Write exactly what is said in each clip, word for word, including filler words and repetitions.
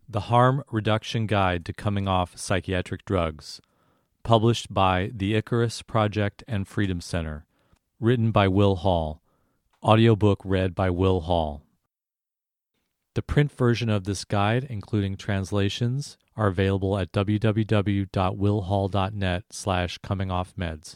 The Harm Reduction Guide to Coming Off Psychiatric Drugs, published by the Icarus Project and Freedom Center, written by Will Hall, audiobook read by Will Hall. The print version of this guide, including translations, are available at w w w dot will hall dot net slash coming off meds.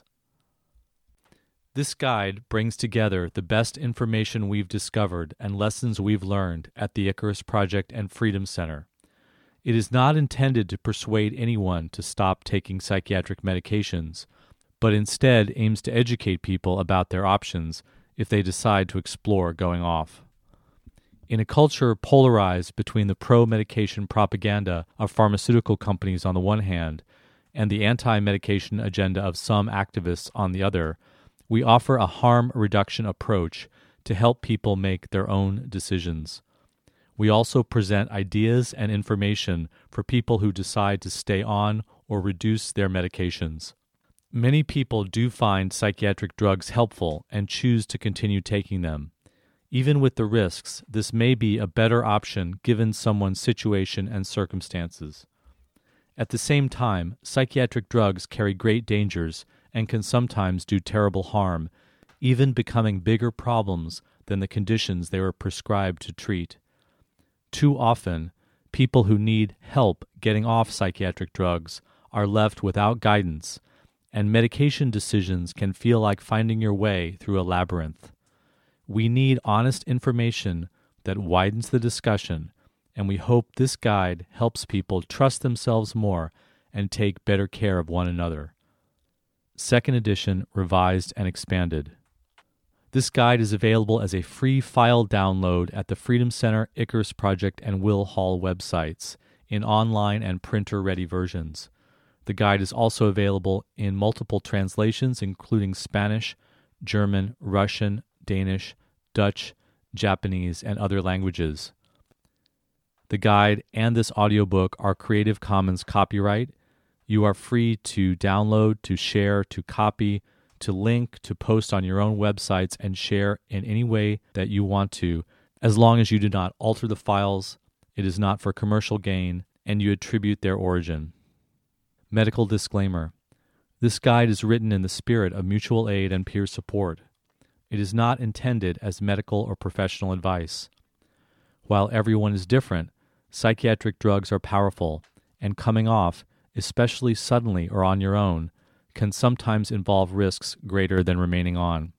This guide brings together the best information we've discovered and lessons we've learned at the Icarus Project and Freedom Center. It is not intended to persuade anyone to stop taking psychiatric medications, but instead aims to educate people about their options if they decide to explore going off. In a culture polarized between the pro-medication propaganda of pharmaceutical companies on the one hand and the anti-medication agenda of some activists on the other, we offer a harm reduction approach to help people make their own decisions. We also present ideas and information for people who decide to stay on or reduce their medications. Many people do find psychiatric drugs helpful and choose to continue taking them. Even with the risks, this may be a better option given someone's situation and circumstances. At the same time, psychiatric drugs carry great dangers and can sometimes do terrible harm, even becoming bigger problems than the conditions they were prescribed to treat. Too often, people who need help getting off psychiatric drugs are left without guidance, and medication decisions can feel like finding your way through a labyrinth. We need honest information that widens the discussion, and we hope this guide helps people trust themselves more and take better care of one another. Second edition, revised and expanded. This guide is available as a free file download at the Freedom Center, Icarus Project, and Will Hall websites in online and printer-ready versions. The guide is also available in multiple translations, including Spanish, German, Russian, Danish, Dutch, Japanese, and other languages. The guide and this audiobook are Creative Commons copyright. You are free to download, to share, to copy, to link, to post on your own websites, and share in any way that you want to, as long as you do not alter the files, it is not for commercial gain, and you attribute their origin. Medical disclaimer. This guide is written in the spirit of mutual aid and peer support. It is not intended as medical or professional advice. While everyone is different, psychiatric drugs are powerful, and coming off, especially suddenly or on your own, can sometimes involve risks greater than remaining on.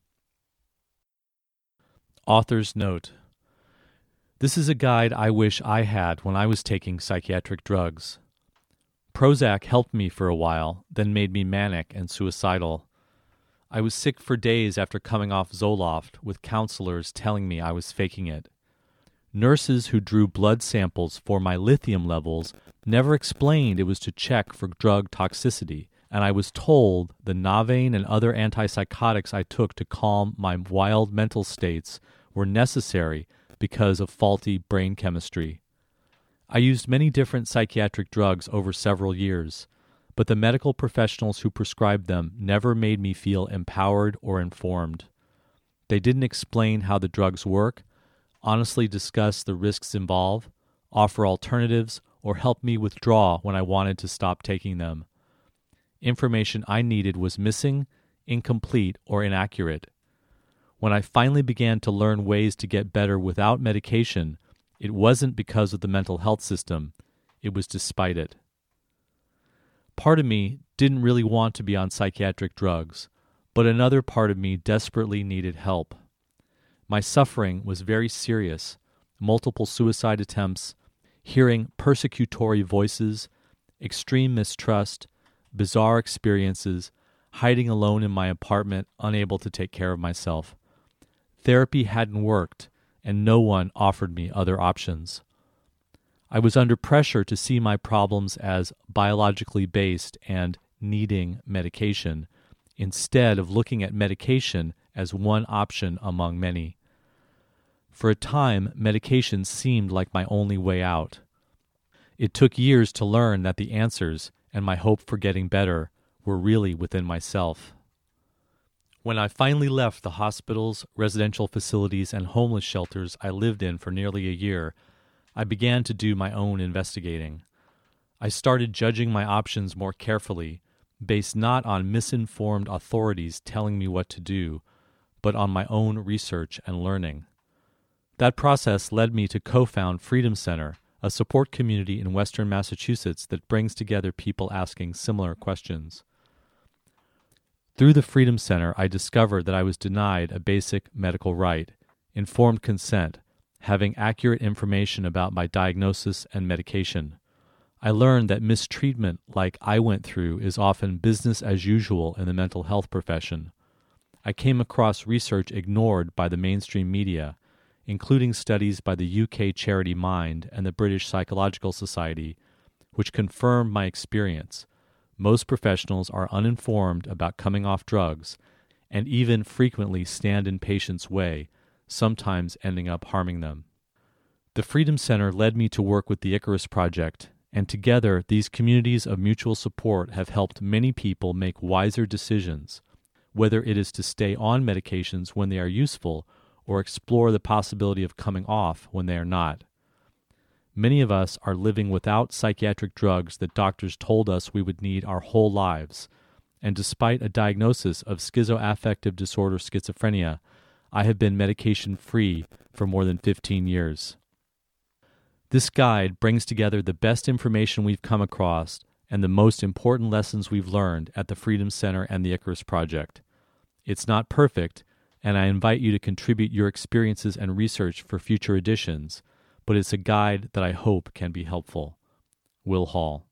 Author's note. This is a guide I wish I had when I was taking psychiatric drugs. Prozac helped me for a while, then made me manic and suicidal. I was sick for days after coming off Zoloft, with counselors telling me I was faking it. Nurses who drew blood samples for my lithium levels never explained it was to check for drug toxicity, and I was told the Navain and other antipsychotics I took to calm my wild mental states were necessary because of faulty brain chemistry. I used many different psychiatric drugs over several years, but the medical professionals who prescribed them never made me feel empowered or informed. They didn't explain how the drugs work, honestly discuss the risks involved, offer alternatives, or help me withdraw when I wanted to stop taking them. Information I needed was missing, incomplete, or inaccurate. When I finally began to learn ways to get better without medication, it wasn't because of the mental health system, it was despite it. Part of me didn't really want to be on psychiatric drugs, but another part of me desperately needed help. My suffering was very serious, multiple suicide attempts, hearing persecutory voices, extreme mistrust, bizarre experiences, hiding alone in my apartment, unable to take care of myself. Therapy hadn't worked, and no one offered me other options. I was under pressure to see my problems as biologically based and needing medication, instead of looking at medication as one option among many. For a time, medication seemed like my only way out. It took years to learn that the answers, and my hope for getting better, were really within myself. When I finally left the hospitals, residential facilities, and homeless shelters I lived in for nearly a year, I began to do my own investigating. I started judging my options more carefully, based not on misinformed authorities telling me what to do, but on my own research and learning. That process led me to co-found Freedom Center, a support community in Western Massachusetts that brings together people asking similar questions. Through the Freedom Center, I discovered that I was denied a basic medical right, informed consent, having accurate information about my diagnosis and medication. I learned that mistreatment like I went through is often business as usual in the mental health profession. I came across research ignored by the mainstream media, including studies by the U K charity Mind and the British Psychological Society, which confirmed my experience. Most professionals are uninformed about coming off drugs and even frequently stand in patients' way, sometimes ending up harming them. The Freedom Center led me to work with the Icarus Project, and together these communities of mutual support have helped many people make wiser decisions, whether it is to stay on medications when they are useful or explore the possibility of coming off when they are not. Many of us are living without psychiatric drugs that doctors told us we would need our whole lives, and despite a diagnosis of schizoaffective disorder schizophrenia, I have been medication-free for more than fifteen years. This guide brings together the best information we've come across and the most important lessons we've learned at the Freedom Center and the Icarus Project. It's not perfect, and I invite you to contribute your experiences and research for future editions, but it's a guide that I hope can be helpful. Will Hall.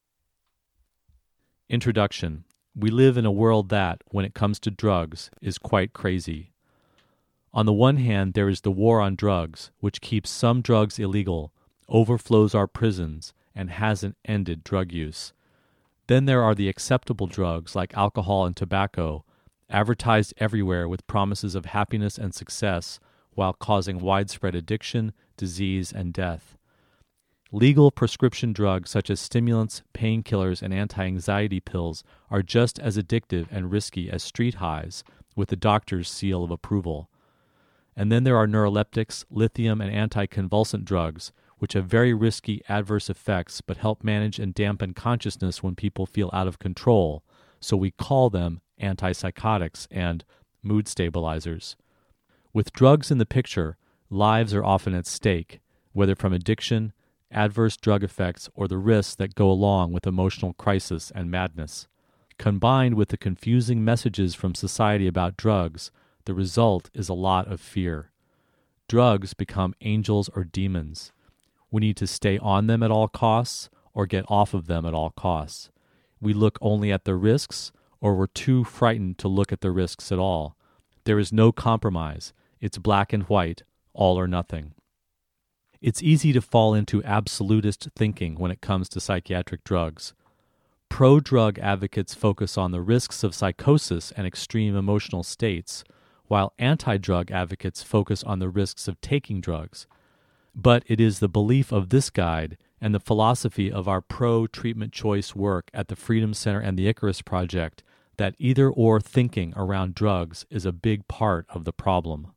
Introduction. We live in a world that, when it comes to drugs, is quite crazy. On the one hand, there is the war on drugs, which keeps some drugs illegal, overflows our prisons, and hasn't ended drug use. Then there are the acceptable drugs like alcohol and tobacco, advertised everywhere with promises of happiness and success while causing widespread addiction, disease, and death. Legal prescription drugs such as stimulants, painkillers, and anti-anxiety pills are just as addictive and risky as street highs with the doctor's seal of approval. And then there are neuroleptics, lithium, and anticonvulsant drugs, which have very risky adverse effects but help manage and dampen consciousness when people feel out of control, so we call them antipsychotics and mood stabilizers. With drugs in the picture, lives are often at stake, whether from addiction, adverse drug effects, or the risks that go along with emotional crisis and madness. Combined with the confusing messages from society about drugs, the result is a lot of fear. Drugs become angels or demons. We need to stay on them at all costs or get off of them at all costs. We look only at the risks, or we're too frightened to look at the risks at all. There is no compromise. It's black and white, all or nothing. It's easy to fall into absolutist thinking when it comes to psychiatric drugs. Pro-drug advocates focus on the risks of psychosis and extreme emotional states, while anti-drug advocates focus on the risks of taking drugs. But it is the belief of this guide and the philosophy of our pro-treatment choice work at the Freedom Center and the Icarus Project that either-or thinking around drugs is a big part of the problem.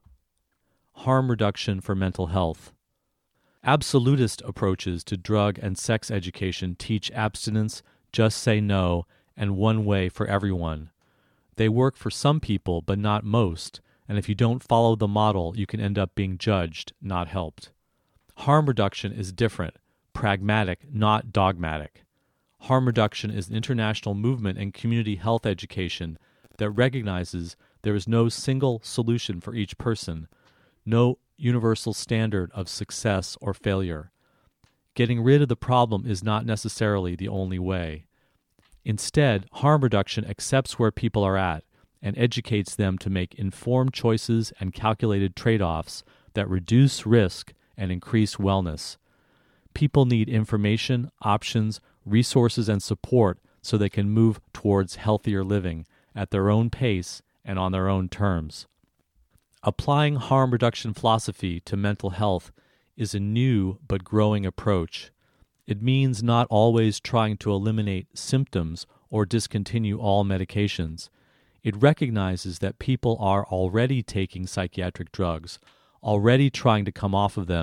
Harm reduction for mental health. Absolutist approaches to drug and sex education teach abstinence, just say no, and one way for everyone. They work for some people, but not most, and if you don't follow the model, you can end up being judged, not helped. Harm reduction is different, pragmatic, not dogmatic. Harm reduction is an international movement in community health education that recognizes there is no single solution for each person, no universal standard of success or failure. Getting rid of the problem is not necessarily the only way. Instead, harm reduction accepts where people are at and educates them to make informed choices and calculated trade-offs that reduce risk and increase wellness. People need information, options, resources, and support so they can move towards healthier living at their own pace and on their own terms. Applying harm reduction philosophy to mental health is a new but growing approach. It means not always trying to eliminate symptoms or discontinue all medications. It recognizes that people are already taking psychiatric drugs, already trying to come off of them,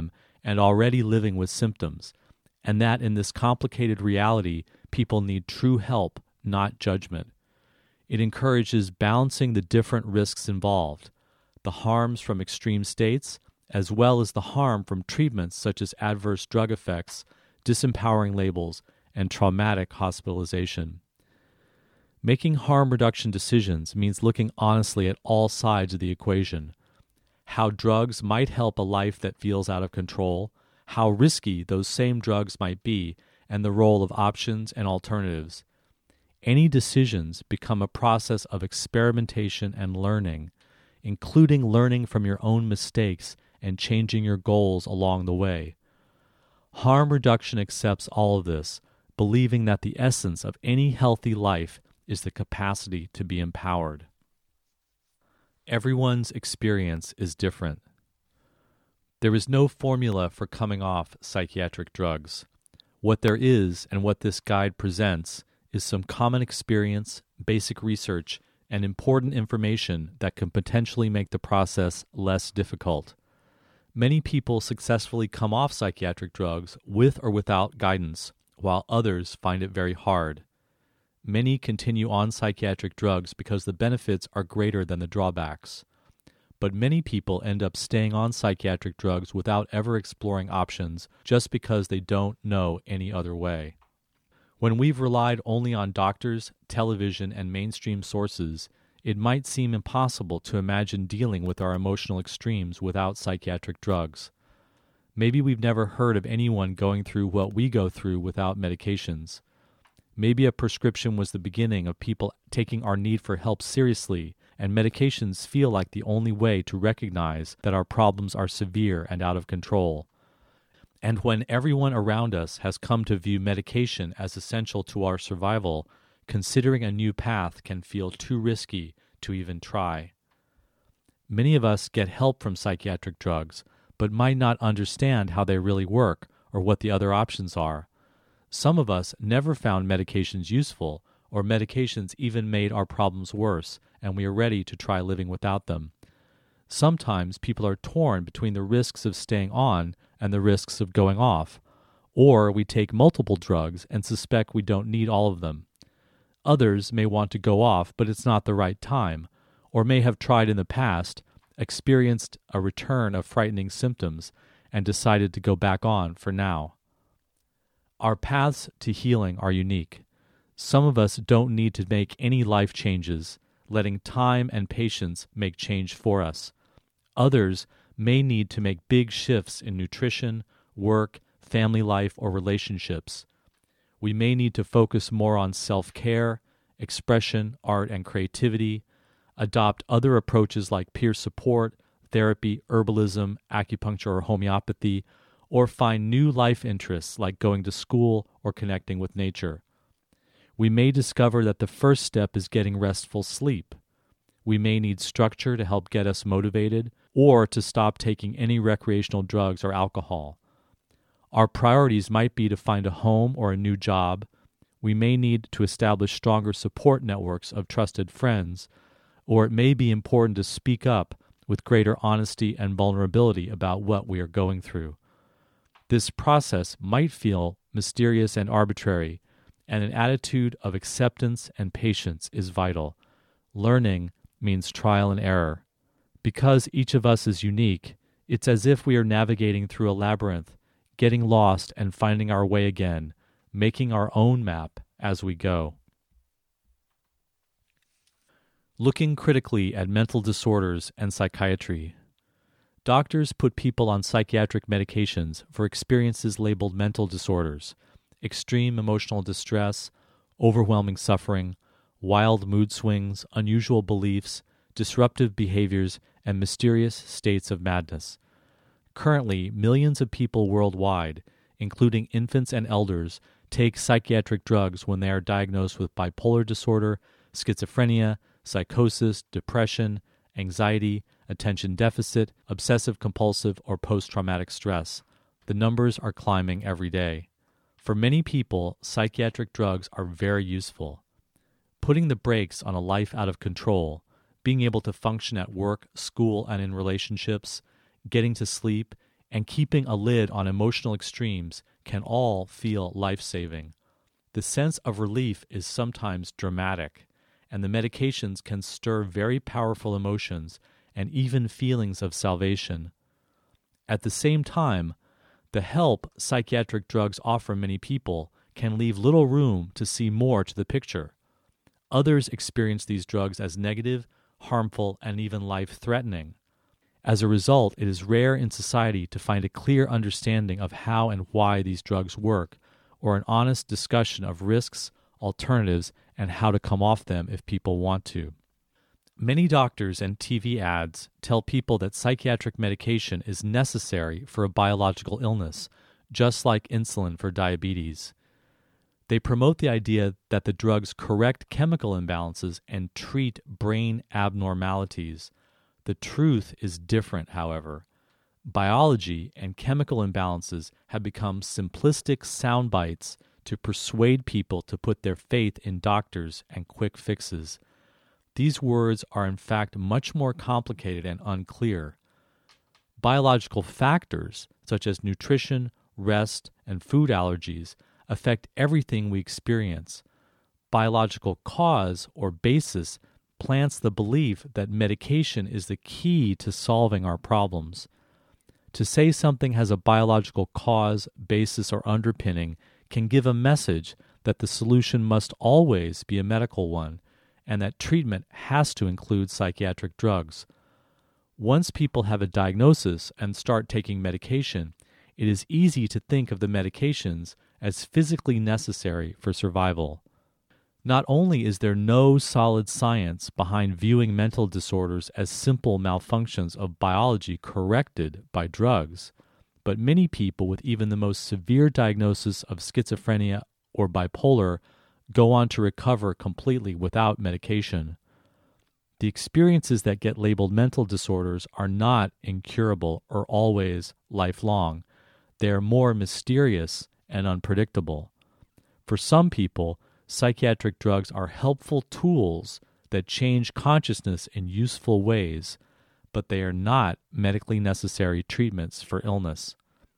and already living with symptoms, and that in this complicated reality, people need true help, not judgment. It encourages balancing the different risks involved, the harms from extreme states, as well as the harm from treatments such as adverse drug effects, disempowering labels, and traumatic hospitalization. Making harm reduction decisions means looking honestly at all sides of the equation: how drugs might help a life that feels out of control, how risky those same drugs might be, and the role of options and alternatives. Any decisions become a process of experimentation and learning, including learning from your own mistakes and changing your goals along the way. Harm reduction accepts all of this, believing that the essence of any healthy life is the capacity to be empowered. Everyone's experience is different. There is no formula for coming off psychiatric drugs. What there is, and what this guide presents, is some common experience, basic research, and important information that can potentially make the process less difficult. Many people successfully come off psychiatric drugs with or without guidance, while others find it very hard. Many continue on psychiatric drugs because the benefits are greater than the drawbacks. But many people end up staying on psychiatric drugs without ever exploring options just because they don't know any other way. When we've relied only on doctors, television, and mainstream sources, it might seem impossible to imagine dealing with our emotional extremes without psychiatric drugs. Maybe we've never heard of anyone going through what we go through without medications. Maybe a prescription was the beginning of people taking our need for help seriously, and medications feel like the only way to recognize that our problems are severe and out of control. And when everyone around us has come to view medication as essential to our survival, considering a new path can feel too risky to even try. Many of us get help from psychiatric drugs, but might not understand how they really work or what the other options are. Some of us never found medications useful, or medications even made our problems worse, and we are ready to try living without them. Sometimes people are torn between the risks of staying on and the risks of going off, or we take multiple drugs and suspect we don't need all of them. Others may want to go off, but it's not the right time, or may have tried in the past, experienced a return of frightening symptoms, and decided to go back on for now. Our paths to healing are unique. Some of us don't need to make any life changes, letting time and patience make change for us. Others may need to make big shifts in nutrition, work, family life, or relationships. We may need to focus more on self-care, expression, art, and creativity, adopt other approaches like peer support, therapy, herbalism, acupuncture, or homeopathy, or find new life interests like going to school or connecting with nature. We may discover that the first step is getting restful sleep. We may need structure to help get us motivated, or to stop taking any recreational drugs or alcohol. Our priorities might be to find a home or a new job. We may need to establish stronger support networks of trusted friends, or it may be important to speak up with greater honesty and vulnerability about what we are going through. This process might feel mysterious and arbitrary, and an attitude of acceptance and patience is vital. Learning means trial and error. Because each of us is unique, it's as if we are navigating through a labyrinth, getting lost and finding our way again, making our own map as we go. Looking critically at mental disorders and psychiatry. Doctors put people on psychiatric medications for experiences labeled mental disorders, extreme emotional distress, overwhelming suffering, wild mood swings, unusual beliefs, disruptive behaviors, and mysterious states of madness. Currently, millions of people worldwide, including infants and elders, take psychiatric drugs when they are diagnosed with bipolar disorder, schizophrenia, psychosis, depression, anxiety, attention deficit, obsessive-compulsive, or post-traumatic stress. The numbers are climbing every day. For many people, psychiatric drugs are very useful. Putting the brakes on a life out of control, being able to function at work, school, and in relationships, getting to sleep, and keeping a lid on emotional extremes can all feel life-saving. The sense of relief is sometimes dramatic, and the medications can stir very powerful emotions and even feelings of salvation. At the same time, the help psychiatric drugs offer many people can leave little room to see more to the picture. Others experience these drugs as negative, harmful, and even life-threatening. As a result, it is rare in society to find a clear understanding of how and why these drugs work, or an honest discussion of risks, alternatives, and how to come off them if people want to. Many doctors and T V ads tell people that psychiatric medication is necessary for a biological illness, just like insulin for diabetes. They promote the idea that the drugs correct chemical imbalances and treat brain abnormalities. The truth is different, however. Biology and chemical imbalances have become simplistic sound bites to persuade people to put their faith in doctors and quick fixes. These words are in fact much more complicated and unclear. Biological factors, such as nutrition, rest, and food allergies, affect everything we experience. Biological cause or basis plants the belief that medication is the key to solving our problems. To say something has a biological cause, basis, or underpinning can give a message that the solution must always be a medical one, and that treatment has to include psychiatric drugs. Once people have a diagnosis and start taking medication, it is easy to think of the medications as physically necessary for survival. Not only is there no solid science behind viewing mental disorders as simple malfunctions of biology corrected by drugs, but many people with even the most severe diagnosis of schizophrenia or bipolar go on to recover completely without medication. The experiences that get labeled mental disorders are not incurable or always lifelong. They are more mysterious and unpredictable. For some people, psychiatric drugs are helpful tools that change consciousness in useful ways, but they are not medically necessary treatments for illness.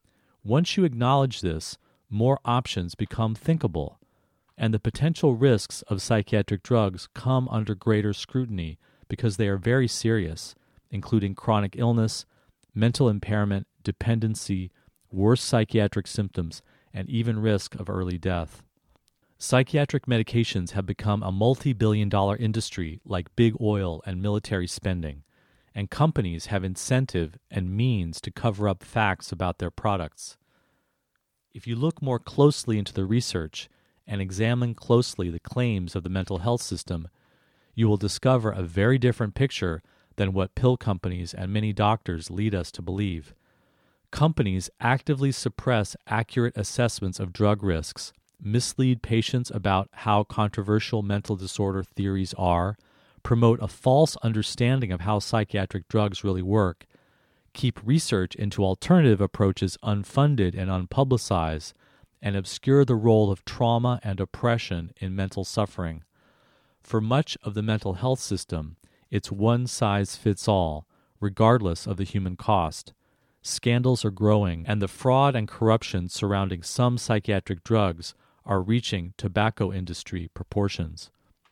Once you acknowledge this, more options become thinkable, and the potential risks of psychiatric drugs come under greater scrutiny because they are very serious, including chronic illness, mental impairment, dependency, worse psychiatric symptoms, and even risk of early death. Psychiatric medications have become a multi-billion dollar industry like big oil and military spending, and companies have incentive and means to cover up facts about their products. If you look more closely into the research and examine closely the claims of the mental health system, you will discover a very different picture than what pill companies and many doctors lead us to believe. Companies actively suppress accurate assessments of drug risks, mislead patients about how controversial mental disorder theories are, promote a false understanding of how psychiatric drugs really work, keep research into alternative approaches unfunded and unpublicized, and obscure the role of trauma and oppression in mental suffering. For much of the mental health system, it's one size fits all, regardless of the human cost. Scandals are growing, and the fraud and corruption surrounding some psychiatric drugs are reaching tobacco industry proportions.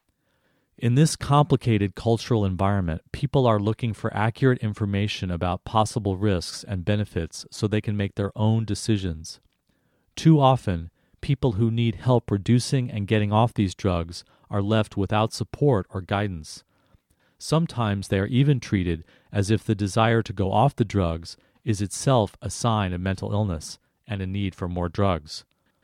In this complicated cultural environment, people are looking for accurate information about possible risks and benefits so they can make their own decisions. Too often, people who need help reducing and getting off these drugs are left without support or guidance. Sometimes they are even treated as if the desire to go off the drugs is itself a sign of mental illness and a need for more drugs.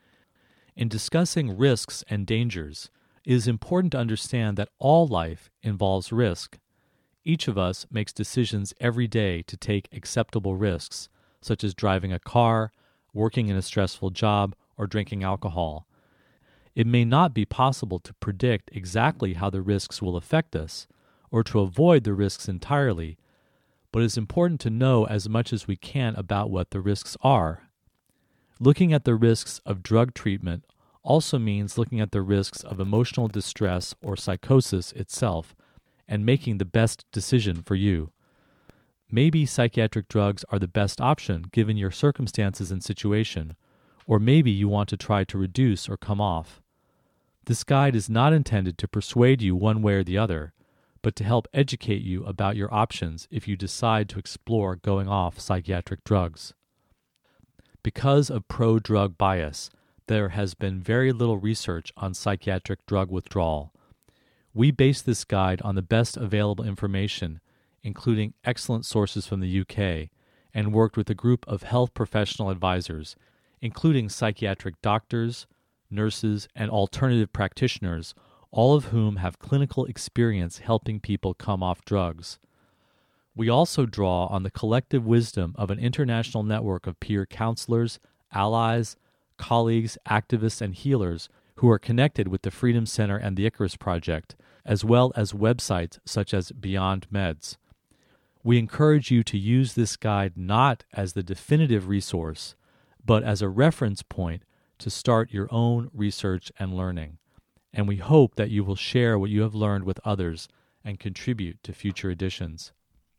In discussing risks and dangers, it is important to understand that all life involves risk. Each of us makes decisions every day to take acceptable risks, such as driving a car, working in a stressful job, or drinking alcohol. It may not be possible to predict exactly how the risks will affect us, or to avoid the risks entirely, but it is important to know as much as we can about what the risks are. Looking at the risks of drug treatment also means looking at the risks of emotional distress or psychosis itself and making the best decision for you. maybe psychiatric drugs are the best option given your circumstances and situation, or maybe you want to try to reduce or come off. This guide is not intended to persuade you one way or the other, but to help educate you about your options if you decide to explore going off psychiatric drugs. Because of pro-drug bias, there has been very little research on psychiatric drug withdrawal. We base this guide on the best available information, including excellent sources from the U K, and worked with a group of health professional advisors, including psychiatric doctors, nurses, and alternative practitioners, all of whom have clinical experience helping people come off drugs. We also draw on the collective wisdom of an international network of peer counselors, allies, colleagues, activists, and healers who are connected with the Freedom Center and the Icarus Project, as well as websites such as Beyond Meds. We encourage you to use this guide not as the definitive resource, but as a reference point to start your own research and learning. And we hope that you will share what you have learned with others and contribute to future editions.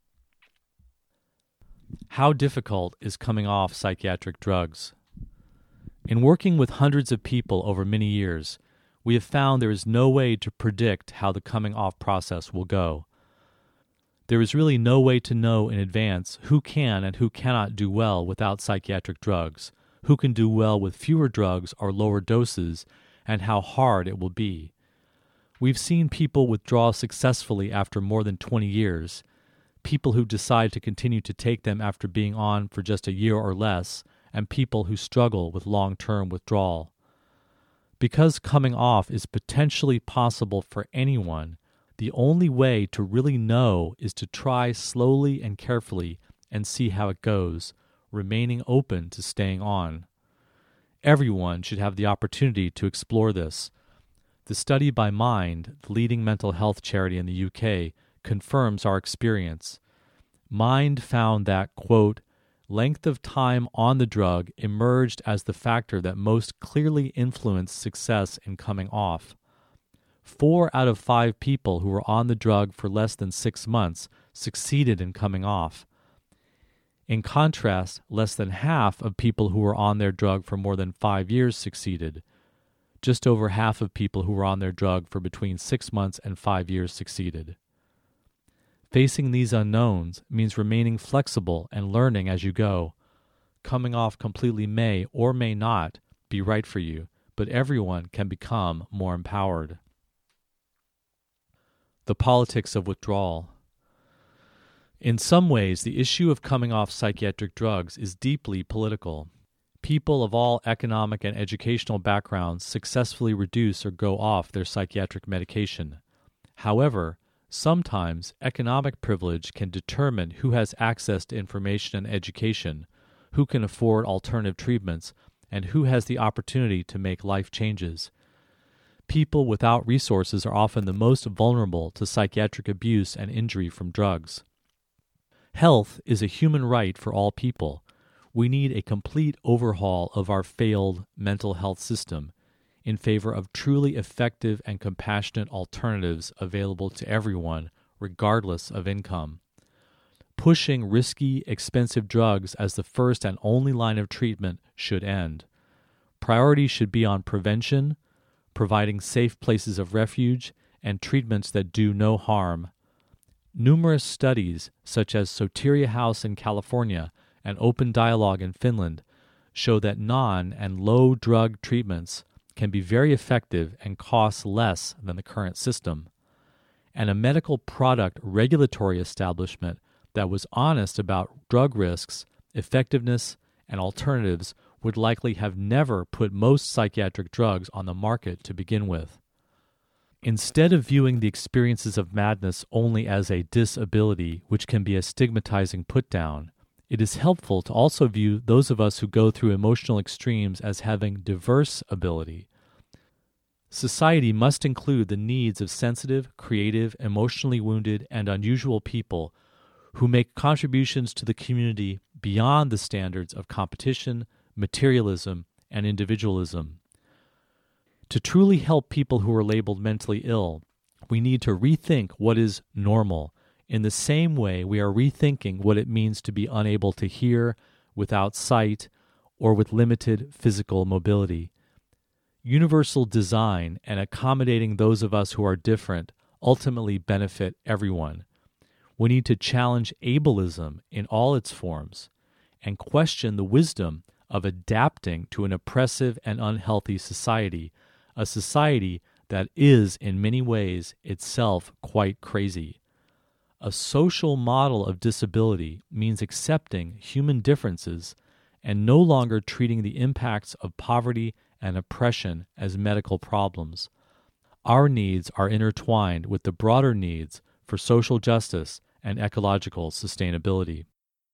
How difficult is coming off psychiatric drugs? In working with hundreds of people over many years, we have found there is no way to predict how the coming off process will go. There is really no way to know in advance who can and who cannot do well without psychiatric drugs, who can do well with fewer drugs or lower doses, and how hard it will be. We've seen people withdraw successfully after more than twenty years, people who decide to continue to take them after being on for just a year or less, and people who struggle with long-term withdrawal. Because coming off is potentially possible for anyone, the only way to really know is to try slowly and carefully and see how it goes, remaining open to staying on. Everyone should have the opportunity to explore this. The study by Mind, the leading mental health charity in the U K, confirms our experience. Mind found that, quote, length of time on the drug emerged as the factor that most clearly influenced success in coming off. Four out of five people who were on the drug for less than six months succeeded in coming off. In contrast, less than half of people who were on their drug for more than five years succeeded. Just over half of people who were on their drug for between six months and five years succeeded. Facing these unknowns means remaining flexible and learning as you go. Coming off completely may or may not be right for you, but everyone can become more empowered. The politics of withdrawal. In some ways, the issue of coming off psychiatric drugs is deeply political. People of all economic and educational backgrounds successfully reduce or go off their psychiatric medication. However, sometimes economic privilege can determine who has access to information and education, who can afford alternative treatments, and who has the opportunity to make life changes. People without resources are often the most vulnerable to psychiatric abuse and injury from drugs. Health is a human right for all people. We need a complete overhaul of our failed mental health system in favor of truly effective and compassionate alternatives available to everyone, regardless of income. Pushing risky, expensive drugs as the first and only line of treatment should end. Priority should be on prevention, providing safe places of refuge, and treatments that do no harm. Numerous studies, such as Soteria House in California and Open Dialogue in Finland, show that non- and low-drug treatments can be very effective and cost less than the current system. And a medical product regulatory establishment that was honest about drug risks, effectiveness, and alternatives would likely have never put most psychiatric drugs on the market to begin with. Instead of viewing the experiences of madness only as a disability, which can be a stigmatizing put-down, it is helpful to also view those of us who go through emotional extremes as having diverse ability. Society must include the needs of sensitive, creative, emotionally wounded, and unusual people who make contributions to the community beyond the standards of competition, materialism, and individualism. To truly help people who are labeled mentally ill, we need to rethink what is normal In the same way, we are rethinking what it means to be unable to hear, without sight, or with limited physical mobility. Universal design and accommodating those of us who are different ultimately benefit everyone. We need to challenge ableism in all its forms and question the wisdom of adapting to an oppressive and unhealthy society, a society that is in many ways itself quite crazy. A social model of disability means accepting human differences and no longer treating the impacts of poverty and oppression as medical problems. Our needs are intertwined with the broader needs for social justice and ecological sustainability.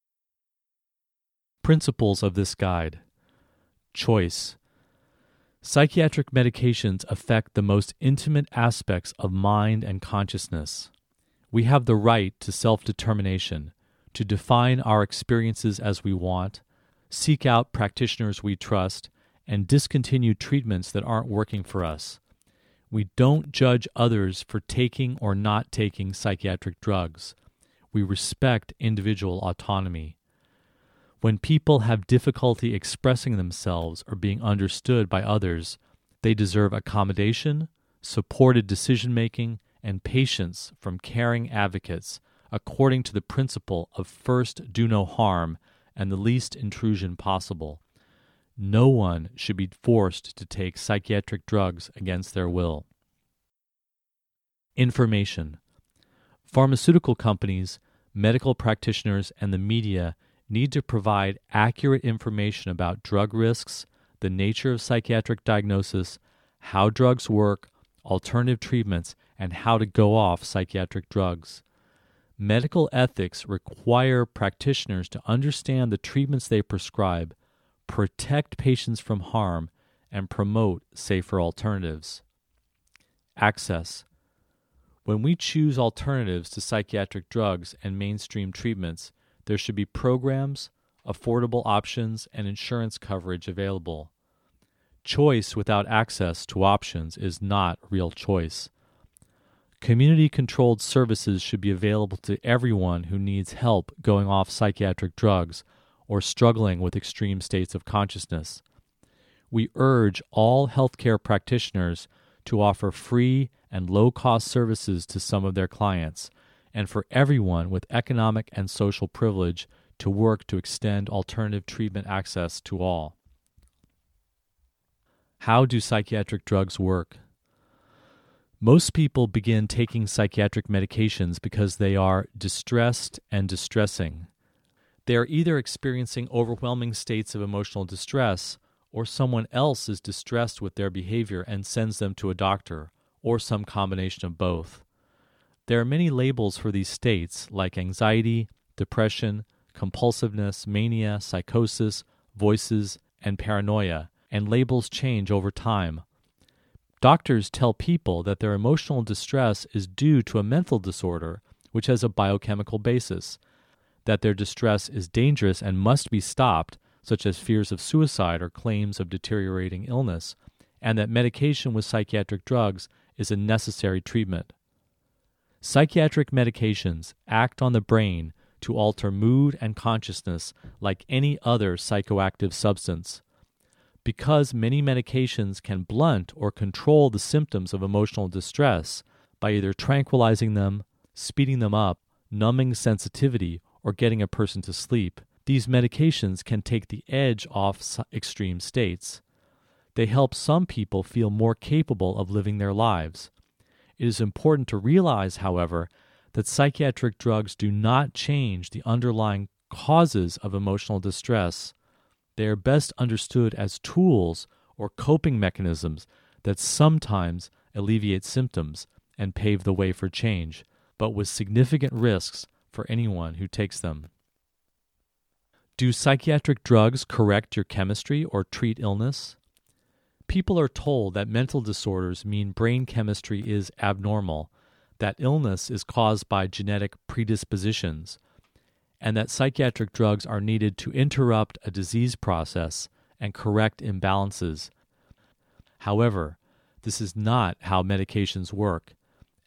Principles of this guide. Choice. Psychiatric medications affect the most intimate aspects of mind and consciousness. We have the right to self-determination, to define our experiences as we want, seek out practitioners we trust, and discontinue treatments that aren't working for us. We don't judge others for taking or not taking psychiatric drugs. We respect individual autonomy. When people have difficulty expressing themselves or being understood by others, they deserve accommodation, supported decision-making, and patience from caring advocates according to the principle of first do no harm and the least intrusion possible. No one should be forced to take psychiatric drugs against their will. Information. Pharmaceutical companies, medical practitioners, and the media need to provide accurate information about drug risks, the nature of psychiatric diagnosis, how drugs work, alternative treatments, and how to go off psychiatric drugs. Medical ethics require practitioners to understand the treatments they prescribe, protect patients from harm, and promote safer alternatives. Access. When we choose alternatives to psychiatric drugs and mainstream treatments, there should be programs, affordable options, and insurance coverage available. Choice without access to options is not real choice. Community-controlled services should be available to everyone who needs help going off psychiatric drugs or struggling with extreme states of consciousness. We urge all healthcare practitioners to offer free and low-cost services to some of their clients, and for everyone with economic and social privilege to work to extend alternative treatment access to all. How do psychiatric drugs work? Most people begin taking psychiatric medications because they are distressed and distressing. They are either experiencing overwhelming states of emotional distress, or someone else is distressed with their behavior and sends them to a doctor, or some combination of both. There are many labels for these states, like anxiety, depression, compulsiveness, mania, psychosis, voices, and paranoia, and labels change over time. Doctors tell people that their emotional distress is due to a mental disorder which has a biochemical basis, that their distress is dangerous and must be stopped, such as fears of suicide or claims of deteriorating illness, and that medication with psychiatric drugs is a necessary treatment. Psychiatric medications act on the brain to alter mood and consciousness like any other psychoactive substance. Because many medications can blunt or control the symptoms of emotional distress by either tranquilizing them, speeding them up, numbing sensitivity, or getting a person to sleep, these medications can take the edge off extreme states. They help some people feel more capable of living their lives. It is important to realize, however, that psychiatric drugs do not change the underlying causes of emotional distress. They are best understood as tools or coping mechanisms that sometimes alleviate symptoms and pave the way for change, but with significant risks for anyone who takes them. Do psychiatric drugs correct your chemistry or treat illness? People are told that mental disorders mean brain chemistry is abnormal, that illness is caused by genetic predispositions, and that psychiatric drugs are needed to interrupt a disease process and correct imbalances. However, this is not how medications work,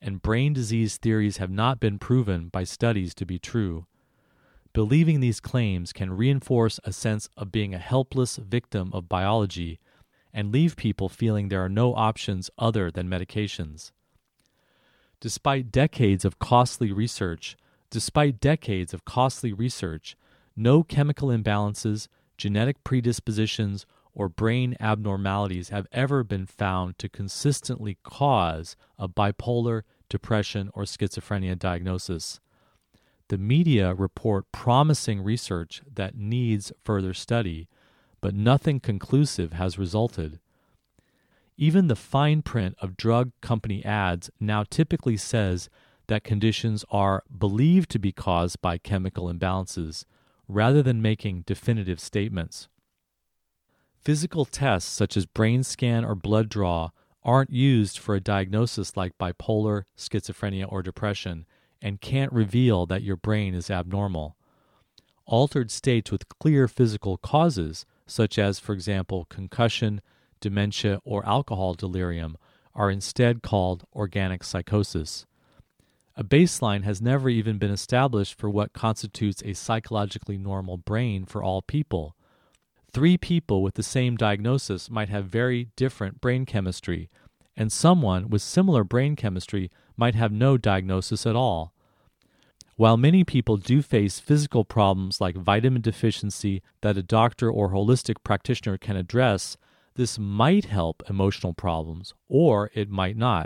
and brain disease theories have not been proven by studies to be true. Believing these claims can reinforce a sense of being a helpless victim of biology and leave people feeling there are no options other than medications. Despite decades of costly research, despite decades of costly research, no chemical imbalances, genetic predispositions, or brain abnormalities have ever been found to consistently cause a bipolar, depression, or schizophrenia diagnosis. The media report promising research that needs further study, but nothing conclusive has resulted. Even the fine print of drug company ads now typically says that conditions are believed to be caused by chemical imbalances, rather than making definitive statements. Physical tests such as brain scan or blood draw aren't used for a diagnosis like bipolar, schizophrenia, or depression, and can't reveal that your brain is abnormal. Altered states with clear physical causes, such as, for example, concussion, dementia, or alcohol delirium, are instead called organic psychosis. A baseline has never even been established for what constitutes a psychologically normal brain for all people. Three people with the same diagnosis might have very different brain chemistry, and someone with similar brain chemistry might have no diagnosis at all. While many people do face physical problems like vitamin deficiency that a doctor or holistic practitioner can address, this might help emotional problems, or it might not.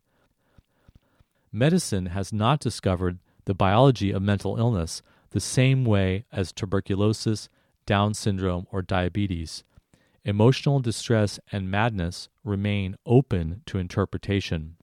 Medicine has not discovered the biology of mental illness the same way as tuberculosis, Down syndrome, or diabetes. Emotional distress and madness remain open to interpretation.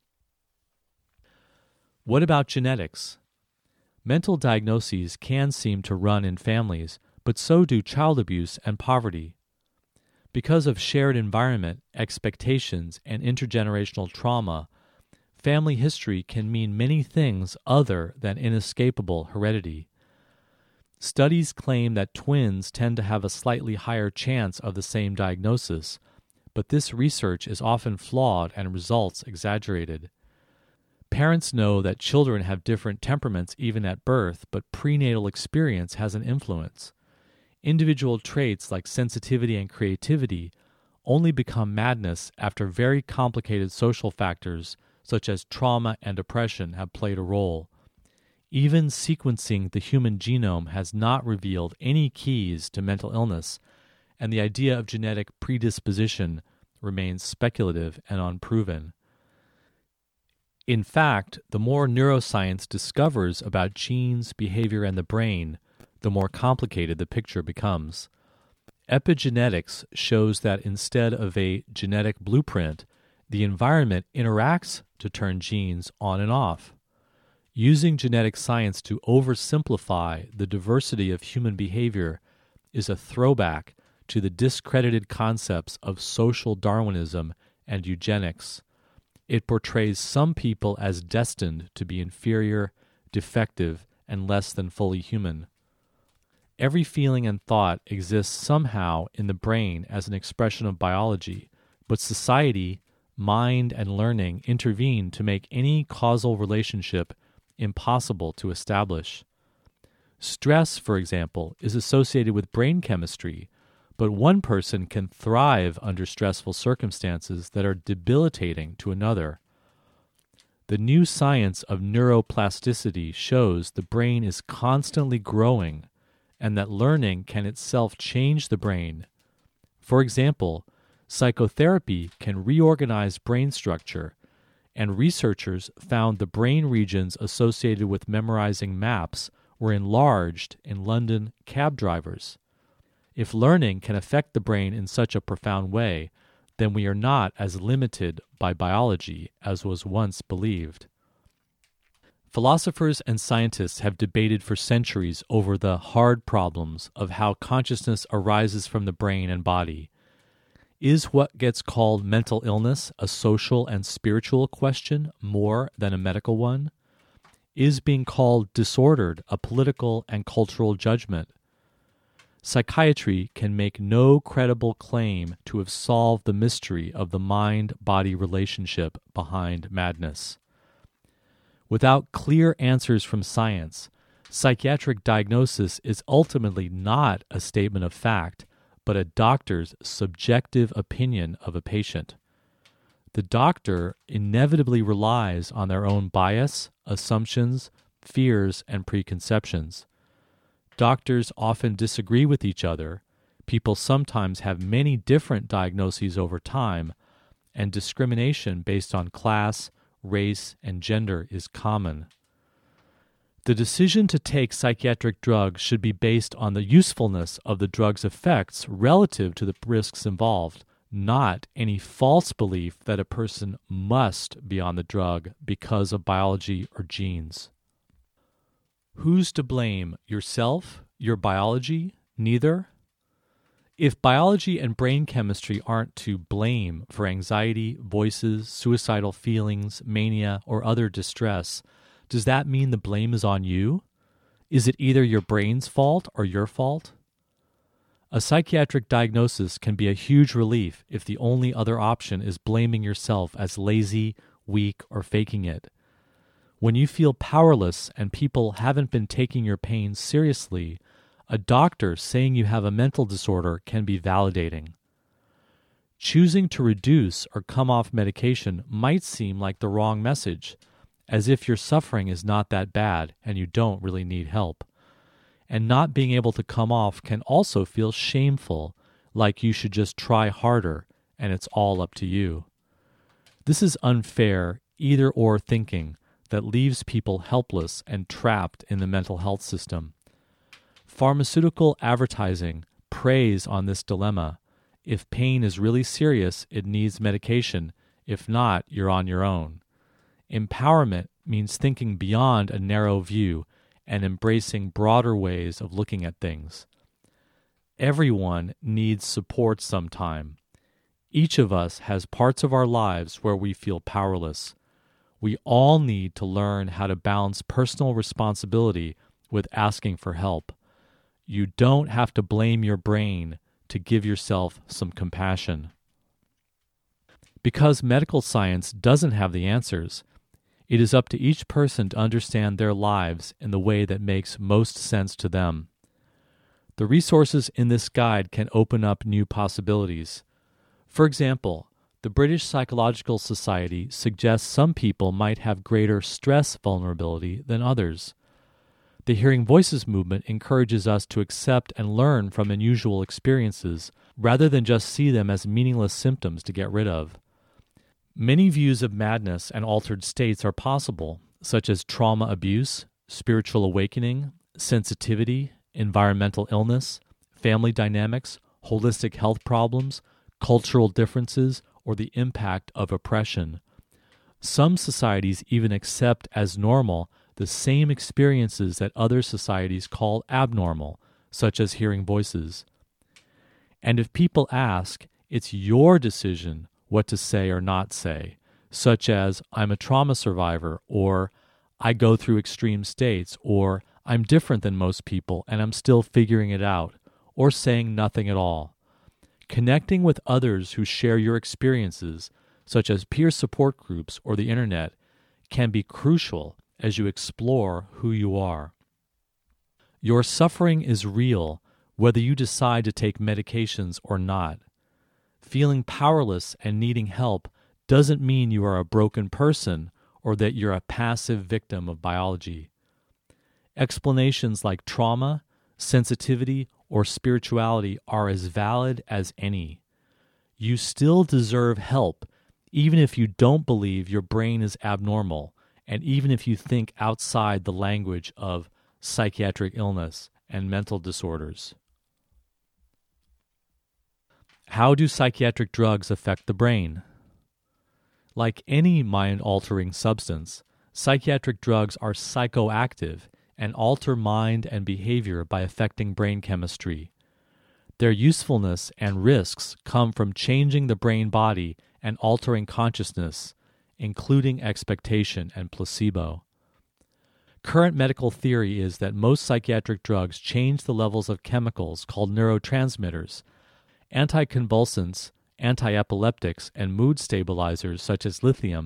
What about genetics? Mental diagnoses can seem to run in families, but so do child abuse and poverty. Because of shared environment, expectations, and intergenerational trauma, family history can mean many things other than inescapable heredity. Studies claim that twins tend to have a slightly higher chance of the same diagnosis, but this research is often flawed and results exaggerated. Parents know that children have different temperaments even at birth, but prenatal experience has an influence. Individual traits like sensitivity and creativity only become madness after very complicated social factors such as trauma and depression have played a role. Even sequencing the human genome has not revealed any keys to mental illness, and the idea of genetic predisposition remains speculative and unproven. In fact, the more neuroscience discovers about genes, behavior, and the brain, the more complicated the picture becomes. Epigenetics shows that instead of a genetic blueprint, the environment interacts to turn genes on and off. Using genetic science to oversimplify the diversity of human behavior is a throwback to the discredited concepts of social Darwinism and eugenics. It portrays some people as destined to be inferior, defective, and less than fully human. Every feeling and thought exists somehow in the brain as an expression of biology, but society, mind, and learning intervene to make any causal relationship impossible to establish. Stress, for example, is associated with brain chemistry, but one person can thrive under stressful circumstances that are debilitating to another. The new science of neuroplasticity shows the brain is constantly growing and that learning can itself change the brain. For example, psychotherapy can reorganize brain structure, and researchers found the brain regions associated with memorizing maps were enlarged in London cab drivers. If learning can affect the brain in such a profound way, then we are not as limited by biology as was once believed. Philosophers and scientists have debated for centuries over the hard problems of how consciousness arises from the brain and body. Is what gets called mental illness a social and spiritual question more than a medical one? Is being called disordered a political and cultural judgment? Psychiatry can make no credible claim to have solved the mystery of the mind-body relationship behind madness. Without clear answers from science, psychiatric diagnosis is ultimately not a statement of fact, but a doctor's subjective opinion of a patient. The doctor inevitably relies on their own bias, assumptions, fears, and preconceptions. Doctors often disagree with each other. People sometimes have many different diagnoses over time, and discrimination based on class, race, and gender is common. The decision to take psychiatric drugs should be based on the usefulness of the drug's effects relative to the risks involved, not any false belief that a person must be on the drug because of biology or genes. Who's to blame? Yourself? Your biology? Neither? If biology and brain chemistry aren't to blame for anxiety, voices, suicidal feelings, mania, or other distress, does that mean the blame is on you? Is it either your brain's fault or your fault? A psychiatric diagnosis can be a huge relief if the only other option is blaming yourself as lazy, weak, or faking it. When you feel powerless and people haven't been taking your pain seriously, a doctor saying you have a mental disorder can be validating. Choosing to reduce or come off medication might seem like the wrong message, as if your suffering is not that bad and you don't really need help. And not being able to come off can also feel shameful, like you should just try harder and it's all up to you. This is unfair either-or thinking that leaves people helpless and trapped in the mental health system. Pharmaceutical advertising preys on this dilemma. If pain is really serious, it needs medication. If not, you're on your own. Empowerment means thinking beyond a narrow view and embracing broader ways of looking at things. Everyone needs support sometime. Each of us has parts of our lives where we feel powerless. We all need to learn how to balance personal responsibility with asking for help. You don't have to blame your brain to give yourself some compassion. Because medical science doesn't have the answers, it is up to each person to understand their lives in the way that makes most sense to them. The resources in this guide can open up new possibilities. For example, the British Psychological Society suggests some people might have greater stress vulnerability than others. The Hearing Voices movement encourages us to accept and learn from unusual experiences rather than just see them as meaningless symptoms to get rid of. Many views of madness and altered states are possible, such as trauma abuse, spiritual awakening, sensitivity, environmental illness, family dynamics, holistic health problems, cultural differences, or the impact of oppression. Some societies even accept as normal the same experiences that other societies call abnormal, such as hearing voices. And if people ask, it's your decision what to say or not say, such as, I'm a trauma survivor, or I go through extreme states, or I'm different than most people and I'm still figuring it out, or saying nothing at all. Connecting with others who share your experiences, such as peer support groups or the internet, can be crucial as you explore who you are. Your suffering is real, whether you decide to take medications or not. Feeling powerless and needing help doesn't mean you are a broken person or that you're a passive victim of biology. Explanations like trauma, sensitivity, or spirituality are as valid as any. You still deserve help, even if you don't believe your brain is abnormal, and even if you think outside the language of psychiatric illness and mental disorders. How do psychiatric drugs affect the brain? Like any mind-altering substance, psychiatric drugs are psychoactive and alter mind and behavior by affecting brain chemistry. Their usefulness and risks come from changing the brain body and altering consciousness, including expectation and placebo. Current medical theory is that most psychiatric drugs change the levels of chemicals called neurotransmitters. Anticonvulsants, antiepileptics, and mood stabilizers such as lithium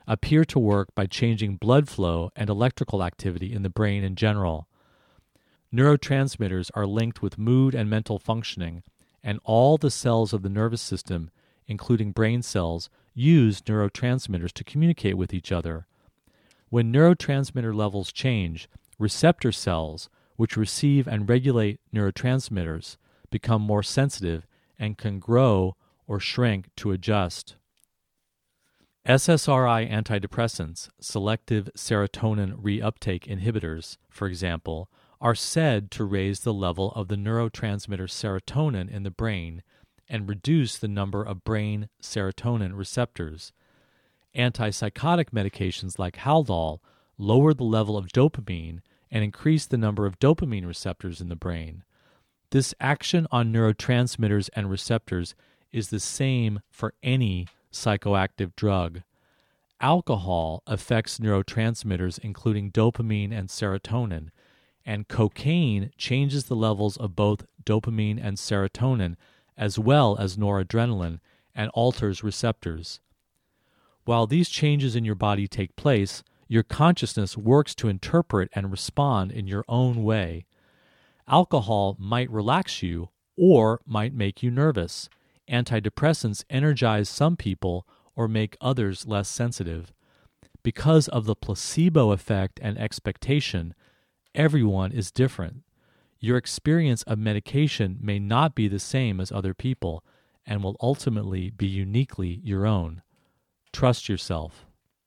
appear to work by changing blood flow and electrical activity in the brain in general. Neurotransmitters are linked with mood and mental functioning, and all the cells of the nervous system, including brain cells, use neurotransmitters to communicate with each other. When neurotransmitter levels change, receptor cells, which receive and regulate neurotransmitters, become more sensitive and can grow or shrink to adjust. S S R I antidepressants, selective serotonin reuptake inhibitors, for example, are said to raise the level of the neurotransmitter serotonin in the brain and reduce the number of brain serotonin receptors. Antipsychotic medications like Haldol lower the level of dopamine and increase the number of dopamine receptors in the brain. This action on neurotransmitters and receptors is the same for any psychoactive drug. Alcohol affects neurotransmitters including dopamine and serotonin, and cocaine changes the levels of both dopamine and serotonin as well as noradrenaline and alters receptors. While these changes in your body take place, your consciousness works to interpret and respond in your own way. Alcohol might relax you or might make you nervous. Antidepressants energize some people or make others less sensitive. Because of the placebo effect and expectation, everyone is different. Your experience of medication may not be the same as other people and will ultimately be uniquely your own. Trust yourself.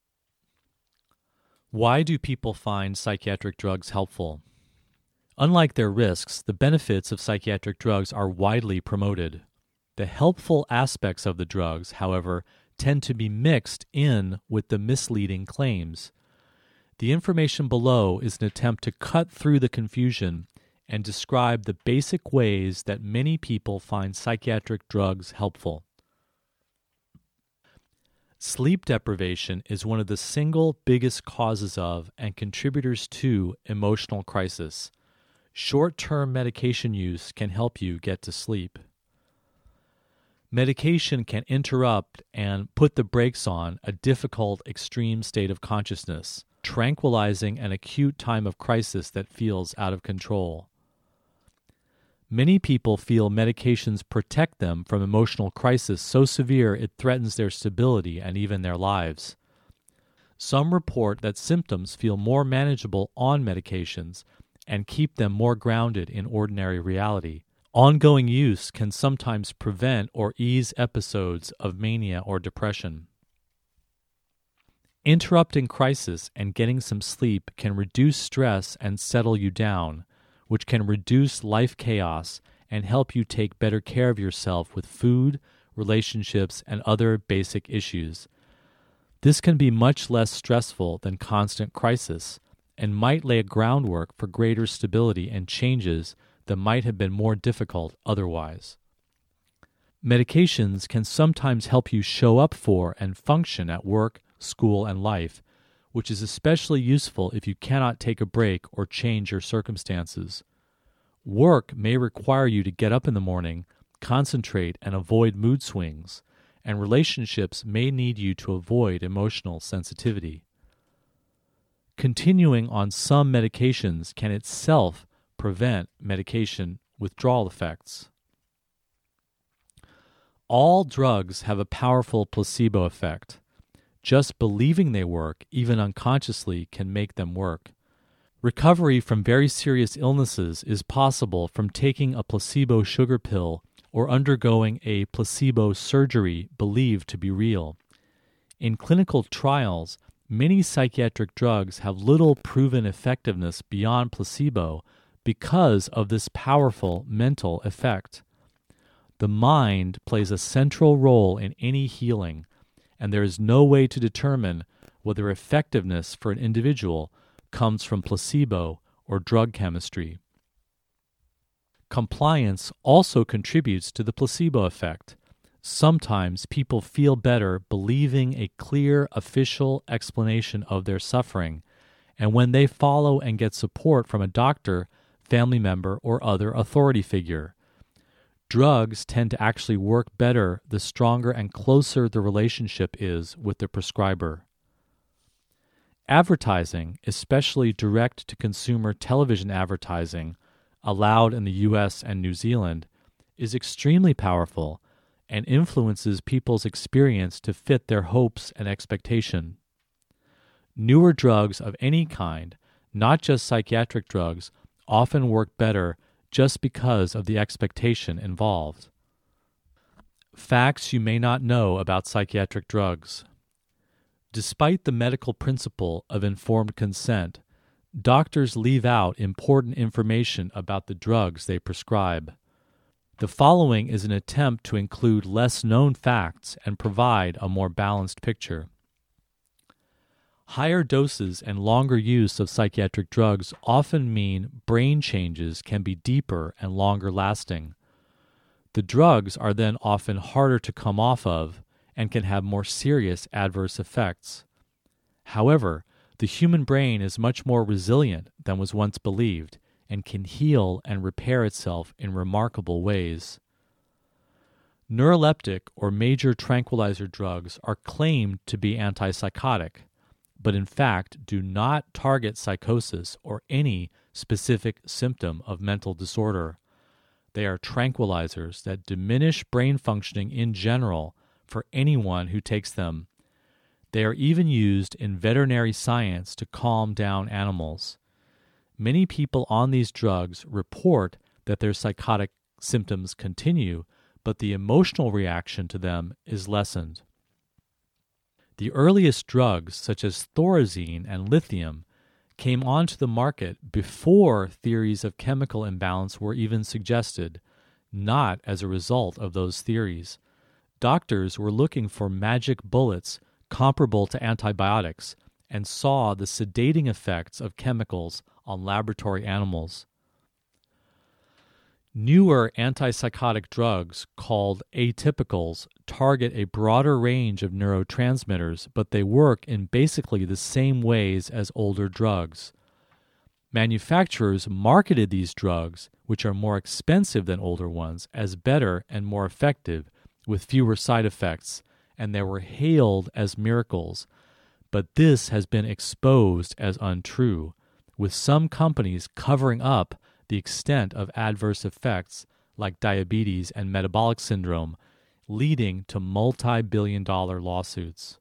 Why do people find psychiatric drugs helpful? Unlike their risks, the benefits of psychiatric drugs are widely promoted. The helpful aspects of the drugs, however, tend to be mixed in with the misleading claims. The information below is an attempt to cut through the confusion and describe the basic ways that many people find psychiatric drugs helpful. Sleep deprivation is one of the single biggest causes of and contributors to emotional crisis. Short-term medication use can help you get to sleep. Medication can interrupt and put the brakes on a difficult, extreme state of consciousness, tranquilizing an acute time of crisis that feels out of control. Many people feel medications protect them from emotional crisis so severe it threatens their stability and even their lives. Some report that symptoms feel more manageable on medications and keep them more grounded in ordinary reality. Ongoing use can sometimes prevent or ease episodes of mania or depression. Interrupting crisis and getting some sleep can reduce stress and settle you down, which can reduce life chaos and help you take better care of yourself with food, relationships, and other basic issues. This can be much less stressful than constant crisis and might lay a groundwork for greater stability and changes that might have been more difficult otherwise. Medications can sometimes help you show up for and function at work, school, and life, which is especially useful if you cannot take a break or change your circumstances. Work may require you to get up in the morning, concentrate, and avoid mood swings, and relationships may need you to avoid emotional sensitivity. Continuing on some medications can itself prevent medication withdrawal effects. All drugs have a powerful placebo effect. Just believing they work, even unconsciously, can make them work. Recovery from very serious illnesses is possible from taking a placebo sugar pill or undergoing a placebo surgery believed to be real. In clinical trials, many psychiatric drugs have little proven effectiveness beyond placebo because of this powerful mental effect. The mind plays a central role in any healing, and there is no way to determine whether effectiveness for an individual comes from placebo or drug chemistry. Compliance also contributes to the placebo effect. Sometimes people feel better believing a clear official explanation of their suffering, and when they follow and get support from a doctor, family member, or other authority figure. Drugs tend to actually work better the stronger and closer the relationship is with the prescriber. Advertising, especially direct-to-consumer television advertising, allowed in the U S and New Zealand, is extremely powerful and influences people's experience to fit their hopes and expectation. Newer drugs of any kind, not just psychiatric drugs, often work better just because of the expectation involved. Facts you may not know about psychiatric drugs. Despite the medical principle of informed consent, doctors leave out important information about the drugs they prescribe. The following is an attempt to include less known facts and provide a more balanced picture. Higher doses and longer use of psychiatric drugs often mean brain changes can be deeper and longer lasting. The drugs are then often harder to come off of and can have more serious adverse effects. However, the human brain is much more resilient than was once believed and can heal and repair itself in remarkable ways. Neuroleptic or major tranquilizer drugs are claimed to be antipsychotic, but in fact do not target psychosis or any specific symptom of mental disorder. They are tranquilizers that diminish brain functioning in general for anyone who takes them. They are even used in veterinary science to calm down animals. Many people on these drugs report that their psychotic symptoms continue, but the emotional reaction to them is lessened. The earliest drugs, such as Thorazine and lithium, came onto the market before theories of chemical imbalance were even suggested, not as a result of those theories. Doctors were looking for magic bullets comparable to antibiotics and saw the sedating effects of chemicals on laboratory animals. Newer antipsychotic drugs called atypicals target a broader range of neurotransmitters, but they work in basically the same ways as older drugs. Manufacturers marketed these drugs, which are more expensive than older ones, as better and more effective, with fewer side effects, and they were hailed as miracles. But this has been exposed as untrue, with some companies covering up the extent of adverse effects like diabetes and metabolic syndrome, leading to multi-billion dollar lawsuits.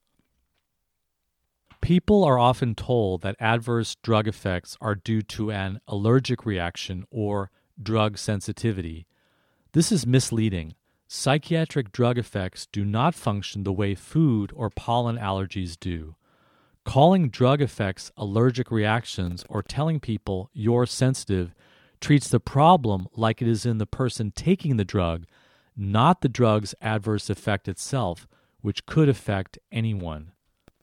People are often told that adverse drug effects are due to an allergic reaction or drug sensitivity. This is misleading. Psychiatric drug effects do not function the way food or pollen allergies do. Calling drug effects allergic reactions or telling people you're sensitive treats the problem like it is in the person taking the drug, not the drug's adverse effect itself, which could affect anyone.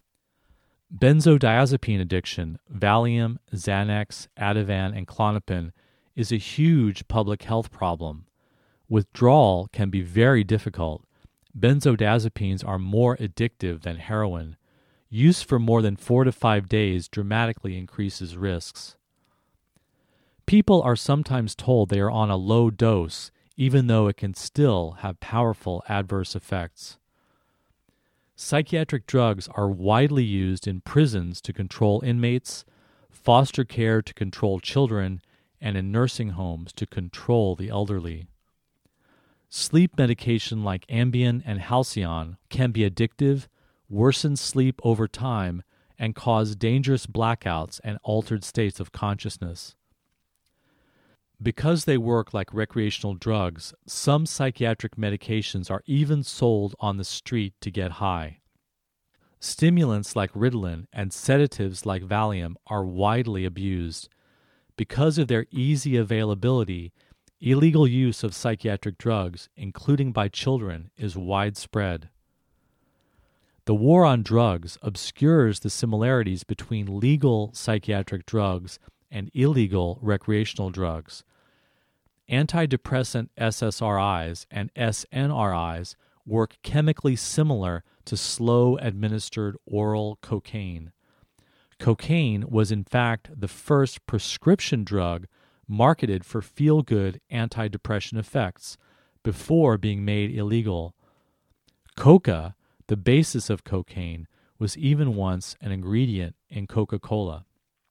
Benzodiazepine addiction, Valium, Xanax, Ativan, and Klonopin, is a huge public health problem. Withdrawal can be very difficult. Benzodiazepines are more addictive than heroin. Use for more than four to five days dramatically increases risks. People are sometimes told they are on a low dose, even though it can still have powerful adverse effects. Psychiatric drugs are widely used in prisons to control inmates, foster care to control children, and in nursing homes to control the elderly. Sleep medication like Ambien and Halcion can be addictive, worsen sleep over time, and cause dangerous blackouts and altered states of consciousness. Because they work like recreational drugs, some psychiatric medications are even sold on the street to get high. Stimulants like Ritalin and sedatives like Valium are widely abused. Because of their easy availability, illegal use of psychiatric drugs, including by children, is widespread. The war on drugs obscures the similarities between legal psychiatric drugs and illegal recreational drugs. Antidepressant S S R Is and S N R Is work chemically similar to slow-administered oral cocaine. Cocaine was in fact the first prescription drug marketed for feel-good antidepressant effects before being made illegal. Coca, the basis of cocaine, was even once an ingredient in Coca-Cola.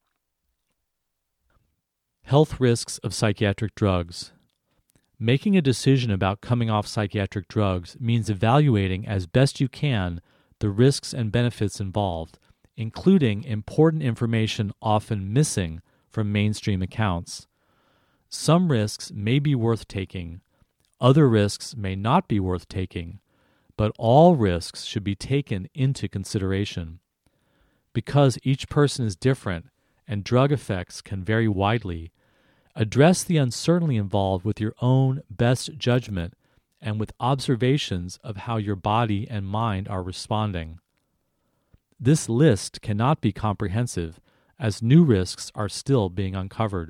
Health risks of psychiatric drugs. Making a decision about coming off psychiatric drugs means evaluating as best you can the risks and benefits involved, including important information often missing from mainstream accounts. Some risks may be worth taking, other risks may not be worth taking, but all risks should be taken into consideration. Because each person is different and drug effects can vary widely, address the uncertainty involved with your own best judgment and with observations of how your body and mind are responding. This list cannot be comprehensive, as new risks are still being uncovered.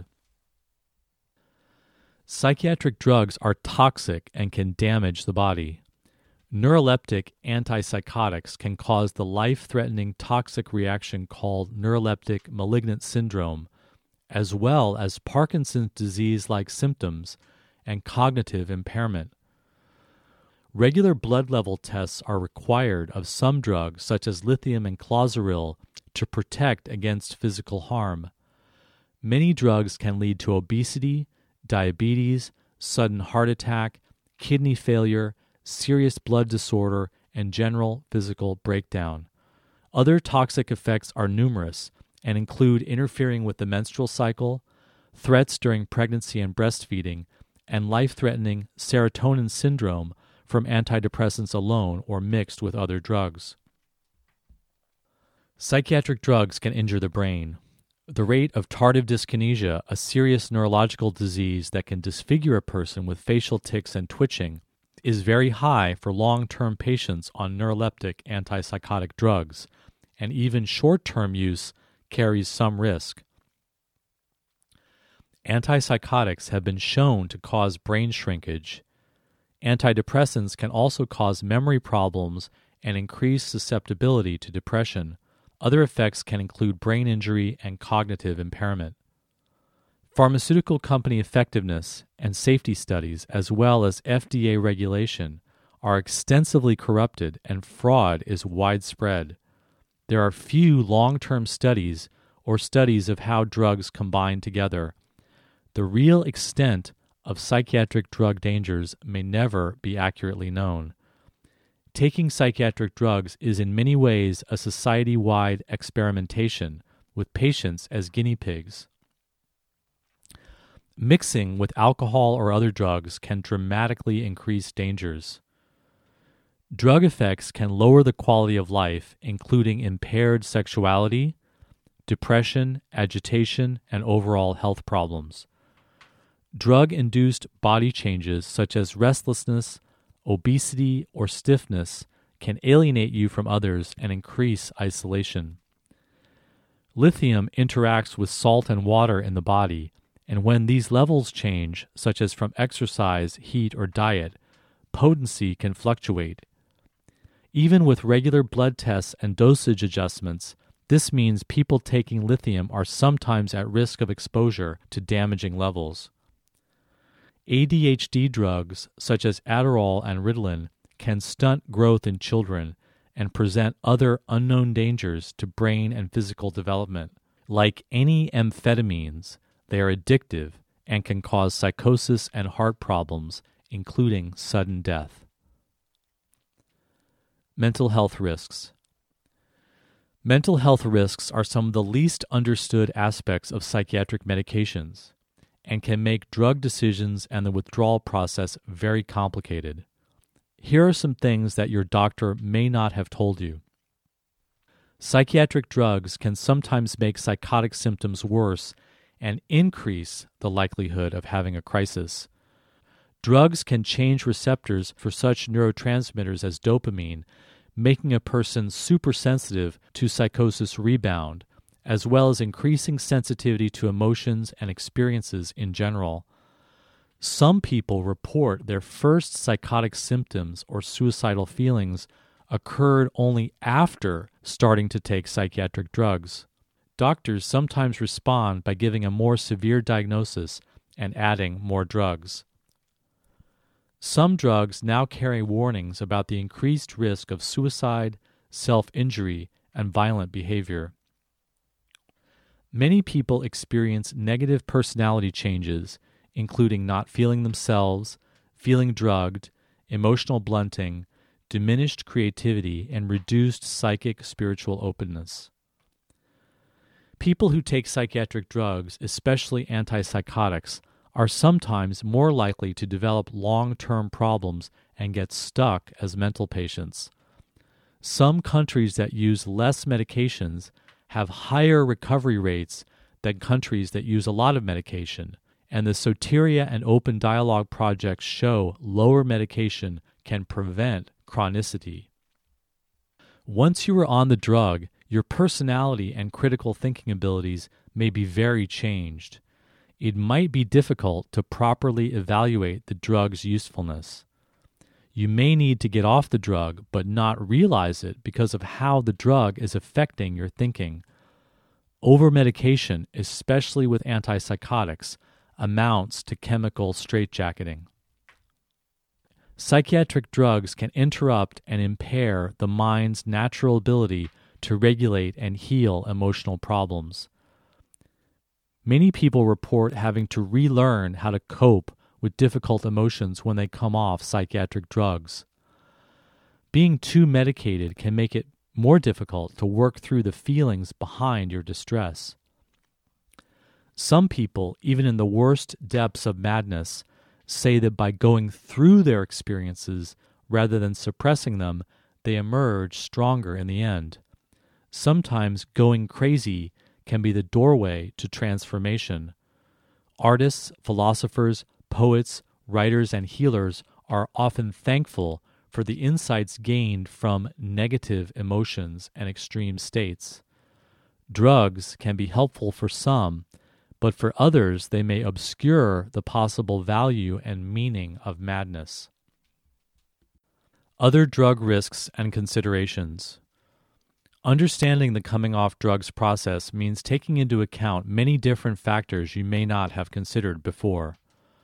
Psychiatric drugs are toxic and can damage the body. Neuroleptic antipsychotics can cause the life-threatening toxic reaction called neuroleptic malignant syndrome, as well as Parkinson's disease-like symptoms and cognitive impairment. Regular blood level tests are required of some drugs such as lithium and clozaril to protect against physical harm. Many drugs can lead to obesity, diabetes, sudden heart attack, kidney failure, serious blood disorder, and general physical breakdown. Other toxic effects are numerous and include interfering with the menstrual cycle, threats during pregnancy and breastfeeding, and life-threatening serotonin syndrome from antidepressants alone or mixed with other drugs. Psychiatric drugs can injure the brain. The rate of tardive dyskinesia, a serious neurological disease that can disfigure a person with facial tics and twitching, is very high for long-term patients on neuroleptic antipsychotic drugs, and even short-term use carries some risk. Antipsychotics have been shown to cause brain shrinkage. Antidepressants can also cause memory problems and increase susceptibility to depression. Other effects can include brain injury and cognitive impairment. Pharmaceutical company effectiveness and safety studies, as well as F D A regulation, are extensively corrupted and fraud is widespread. There are few long-term studies or studies of how drugs combine together. The real extent of psychiatric drug dangers may never be accurately known. Taking psychiatric drugs is in many ways a society-wide experimentation with patients as guinea pigs. Mixing with alcohol or other drugs can dramatically increase dangers. Drug effects can lower the quality of life, including impaired sexuality, depression, agitation, and overall health problems. Drug-induced body changes such as restlessness, obesity, or stiffness can alienate you from others and increase isolation. Lithium interacts with salt and water in the body, and when these levels change, such as from exercise, heat, or diet, potency can fluctuate. Even with regular blood tests and dosage adjustments, this means people taking lithium are sometimes at risk of exposure to damaging levels. A D H D drugs, such as Adderall and Ritalin, can stunt growth in children and present other unknown dangers to brain and physical development. Like any amphetamines, they are addictive and can cause psychosis and heart problems, including sudden death. Mental health risks. Mental health risks are some of the least understood aspects of psychiatric medications and can make drug decisions and the withdrawal process very complicated. Here are some things that your doctor may not have told you. Psychiatric drugs can sometimes make psychotic symptoms worse and increase the likelihood of having a crisis. Drugs can change receptors for such neurotransmitters as dopamine, making a person supersensitive to psychosis rebound, as well as increasing sensitivity to emotions and experiences in general. Some people report their first psychotic symptoms or suicidal feelings occurred only after starting to take psychiatric drugs. Doctors sometimes respond by giving a more severe diagnosis and adding more drugs. Some drugs now carry warnings about the increased risk of suicide, self-injury, and violent behavior. Many people experience negative personality changes, including not feeling themselves, feeling drugged, emotional blunting, diminished creativity, and reduced psychic spiritual openness. People who take psychiatric drugs, especially antipsychotics, are sometimes more likely to develop long-term problems and get stuck as mental patients. Some countries that use less medications have higher recovery rates than countries that use a lot of medication, and the Soteria and Open Dialogue projects show lower medication can prevent chronicity. Once you are on the drug, your personality and critical thinking abilities may be very changed. It might be difficult to properly evaluate the drug's usefulness. You may need to get off the drug but not realize it because of how the drug is affecting your thinking. Over-medication, especially with antipsychotics, amounts to chemical straitjacketing. Psychiatric drugs can interrupt and impair the mind's natural ability to regulate and heal emotional problems. Many people report having to relearn how to cope with difficult emotions when they come off psychiatric drugs. Being too medicated can make it more difficult to work through the feelings behind your distress. Some people, even in the worst depths of madness, say that by going through their experiences rather than suppressing them, they emerge stronger in the end. Sometimes going crazy can be the doorway to transformation. Artists, philosophers, poets, writers, and healers are often thankful for the insights gained from negative emotions and extreme states. Drugs can be helpful for some, but for others they may obscure the possible value and meaning of madness. Other drug risks and considerations. Understanding the coming off drugs process means taking into account many different factors you may not have considered before.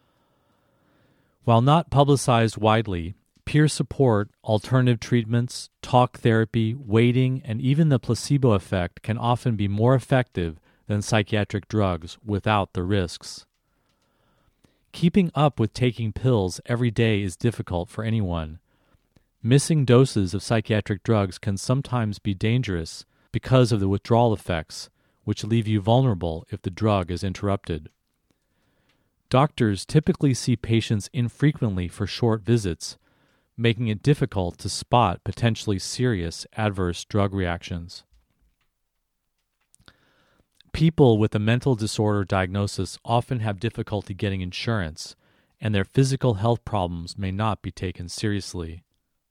While not publicized widely, peer support, alternative treatments, talk therapy, waiting, and even the placebo effect can often be more effective than psychiatric drugs without the risks. Keeping up with taking pills every day is difficult for anyone. Missing doses of psychiatric drugs can sometimes be dangerous because of the withdrawal effects, which leave you vulnerable if the drug is interrupted. Doctors typically see patients infrequently for short visits, making it difficult to spot potentially serious adverse drug reactions. People with a mental disorder diagnosis often have difficulty getting insurance, and their physical health problems may not be taken seriously.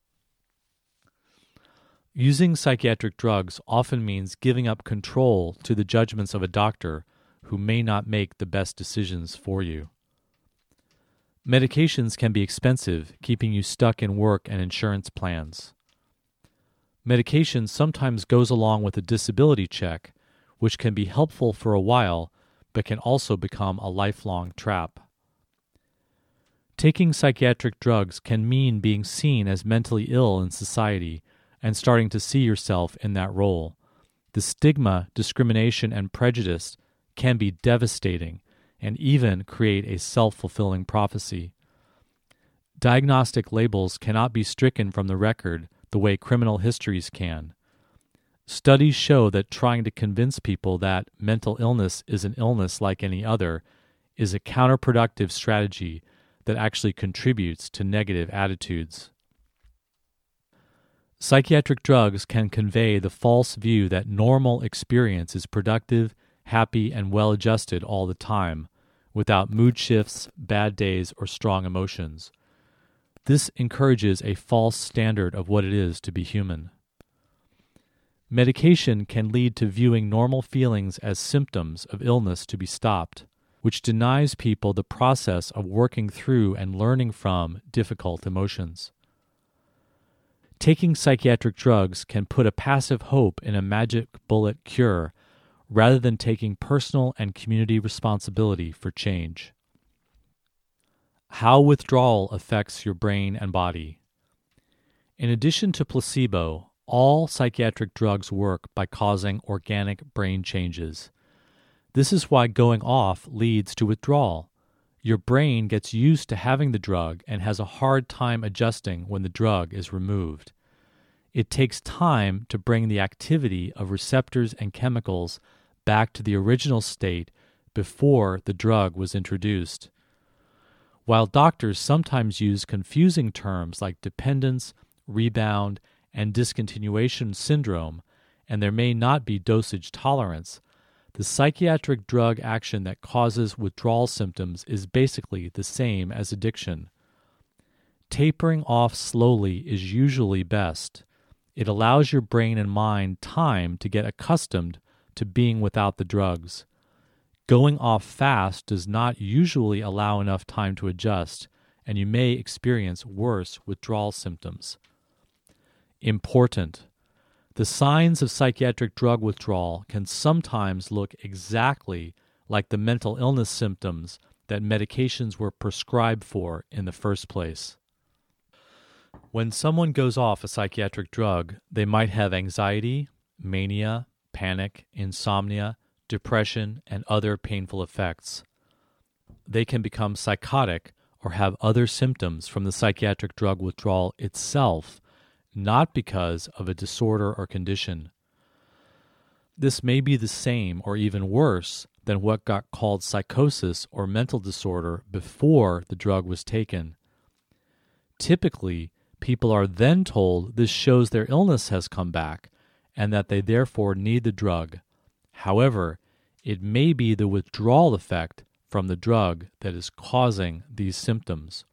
Using psychiatric drugs often means giving up control to the judgments of a doctor who may not make the best decisions for you. Medications can be expensive, keeping you stuck in work and insurance plans. Medication sometimes goes along with a disability check, which can be helpful for a while, but can also become a lifelong trap. Taking psychiatric drugs can mean being seen as mentally ill in society and starting to see yourself in that role. The stigma, discrimination, and prejudice can be devastating and even create a self-fulfilling prophecy. Diagnostic labels cannot be stricken from the record the way criminal histories can. Studies show that trying to convince people that mental illness is an illness like any other is a counterproductive strategy that actually contributes to negative attitudes. Psychiatric drugs can convey the false view that normal experience is productive, happy, and well-adjusted all the time, without mood shifts, bad days, or strong emotions. This encourages a false standard of what it is to be human. Medication can lead to viewing normal feelings as symptoms of illness to be stopped, which denies people the process of working through and learning from difficult emotions. Taking psychiatric drugs can put a passive hope in a magic bullet cure rather than taking personal and community responsibility for change. How withdrawal affects your brain and body. In addition to placebo, all psychiatric drugs work by causing organic brain changes. This is why going off leads to withdrawal. Your brain gets used to having the drug and has a hard time adjusting when the drug is removed. It takes time to bring the activity of receptors and chemicals back to the original state before the drug was introduced. While doctors sometimes use confusing terms like dependence, rebound, and discontinuation syndrome, and there may not be dosage tolerance, the psychiatric drug action that causes withdrawal symptoms is basically the same as addiction. Tapering off slowly is usually best. It allows your brain and mind time to get accustomed to being without the drugs. Going off fast does not usually allow enough time to adjust, and you may experience worse withdrawal symptoms. Important. The signs of psychiatric drug withdrawal can sometimes look exactly like the mental illness symptoms that medications were prescribed for in the first place. When someone goes off a psychiatric drug, they might have anxiety, mania, panic, insomnia, depression, and other painful effects. They can become psychotic or have other symptoms from the psychiatric drug withdrawal itself, not because of a disorder or condition. This may be the same or even worse than what got called psychosis or mental disorder before the drug was taken. Typically, people are then told this shows their illness has come back and that they therefore need the drug. However, it may be the withdrawal effect from the drug that is causing these symptoms.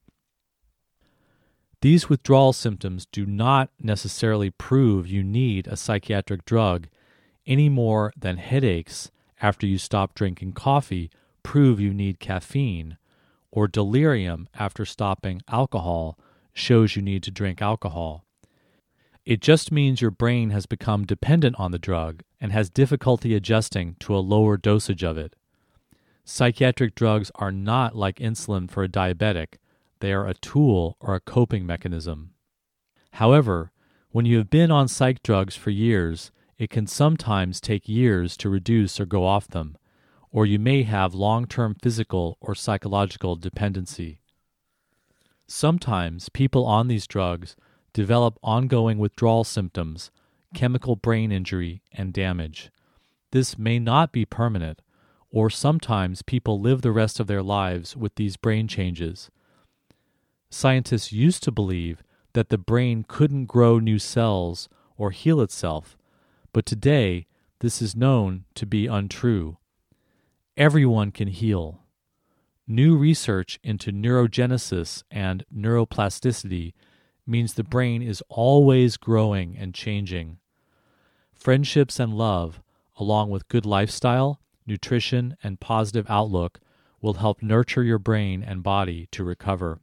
These withdrawal symptoms do not necessarily prove you need a psychiatric drug any more than headaches after you stop drinking coffee prove you need caffeine, or delirium after stopping alcohol shows you need to drink alcohol. It just means your brain has become dependent on the drug and has difficulty adjusting to a lower dosage of it. Psychiatric drugs are not like insulin for a diabetic. They are a tool or a coping mechanism. However, when you have been on psych drugs for years, it can sometimes take years to reduce or go off them, or you may have long-term physical or psychological dependency. Sometimes people on these drugs develop ongoing withdrawal symptoms, chemical brain injury, and damage. This may not be permanent, or sometimes people live the rest of their lives with these brain changes. Scientists used to believe that the brain couldn't grow new cells or heal itself, but today this is known to be untrue. Everyone can heal. New research into neurogenesis and neuroplasticity means the brain is always growing and changing. Friendships and love, along with good lifestyle, nutrition, and positive outlook, will help nurture your brain and body to recover.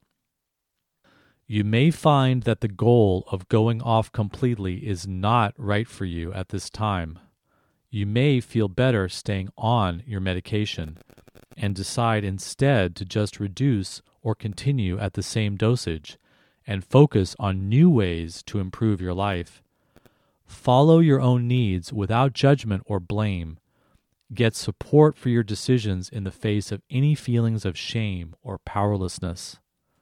You may find that the goal of going off completely is not right for you at this time. You may feel better staying on your medication and decide instead to just reduce or continue at the same dosage and focus on new ways to improve your life. Follow your own needs without judgment or blame. Get support for your decisions in the face of any feelings of shame or powerlessness.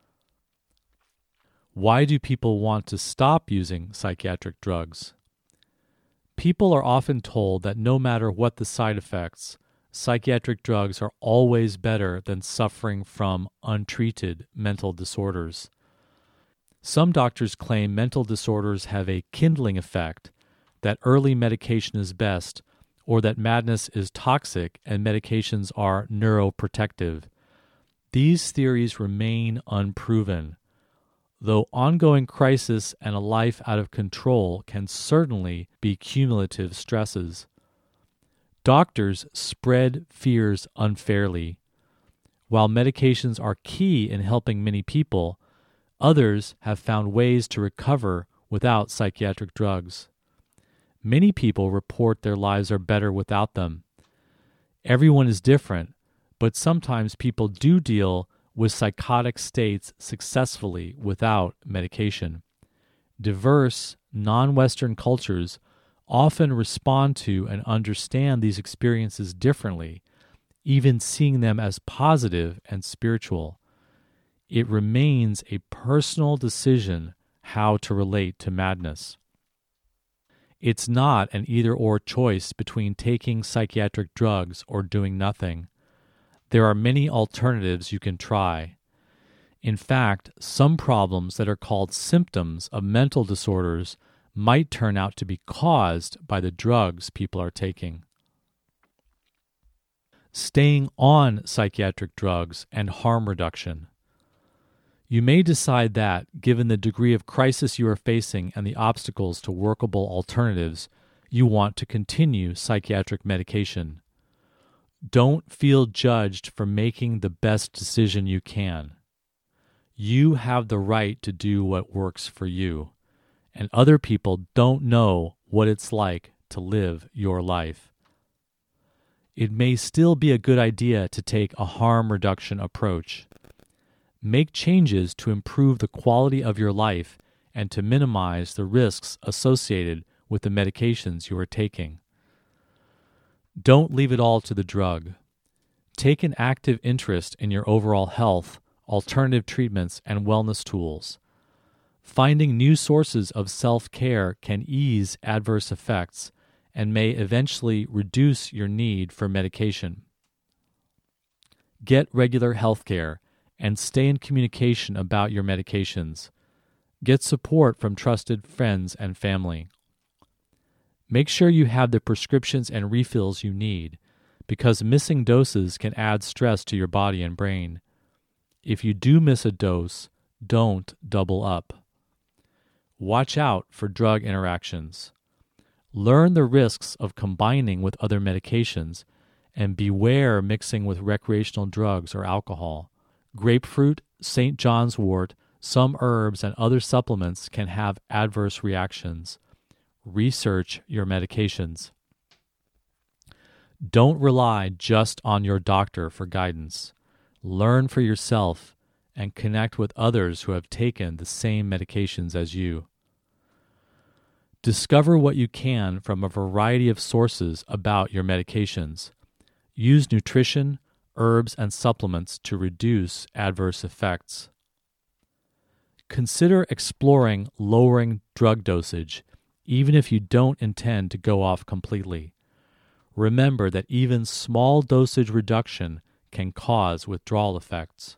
Why do people want to stop using psychiatric drugs? People are often told that no matter what the side effects, psychiatric drugs are always better than suffering from untreated mental disorders. Some doctors claim mental disorders have a kindling effect, that early medication is best, or that madness is toxic and medications are neuroprotective. These theories remain unproven, though ongoing crisis and a life out of control can certainly be cumulative stresses. Doctors spread fears unfairly. While medications are key in helping many people, others have found ways to recover without psychiatric drugs. Many people report their lives are better without them. Everyone is different, but sometimes people do deal with psychotic states successfully without medication. Diverse, non-Western cultures often respond to and understand these experiences differently, even seeing them as positive and spiritual. It remains a personal decision how to relate to madness. It's not an either-or choice between taking psychiatric drugs or doing nothing. There are many alternatives you can try. In fact, some problems that are called symptoms of mental disorders might turn out to be caused by the drugs people are taking. Staying on psychiatric drugs and harm reduction. You may decide that, given the degree of crisis you are facing and the obstacles to workable alternatives, you want to continue psychiatric medication. Don't feel judged for making the best decision you can. You have the right to do what works for you, and other people don't know what it's like to live your life. It may still be a good idea to take a harm reduction approach. Make changes to improve the quality of your life and to minimize the risks associated with the medications you are taking. Don't leave it all to the drug. Take an active interest in your overall health, alternative treatments, and wellness tools. Finding new sources of self-care can ease adverse effects and may eventually reduce your need for medication. Get regular health care and stay in communication about your medications. Get support from trusted friends and family. Make sure you have the prescriptions and refills you need, because missing doses can add stress to your body and brain. If you do miss a dose, don't double up. Watch out for drug interactions. Learn the risks of combining with other medications, and beware mixing with recreational drugs or alcohol. Grapefruit, Saint John's wort, some herbs, and other supplements can have adverse reactions. Research your medications. Don't rely just on your doctor for guidance. Learn for yourself and connect with others who have taken the same medications as you. Discover what you can from a variety of sources about your medications. Use nutrition, herbs, and supplements to reduce adverse effects. Consider exploring lowering drug dosage, even if you don't intend to go off completely. Remember that even small dosage reduction can cause withdrawal effects.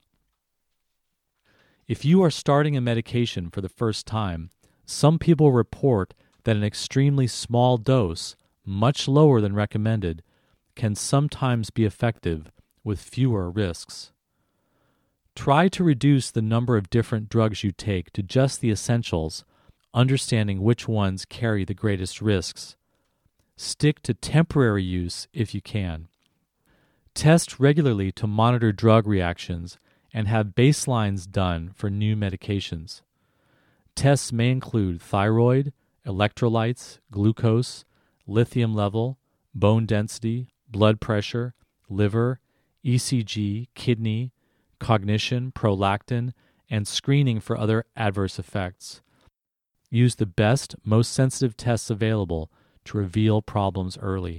If you are starting a medication for the first time, some people report that an extremely small dose, much lower than recommended, can sometimes be effective with fewer risks. Try to reduce the number of different drugs you take to just the essentials, understanding which ones carry the greatest risks. Stick to temporary use if you can. Test regularly to monitor drug reactions and have baselines done for new medications. Tests may include thyroid, electrolytes, glucose, lithium level, bone density, blood pressure, liver, E C G, kidney, cognition, prolactin, and screening for other adverse effects. Use the best, most sensitive tests available to reveal problems early.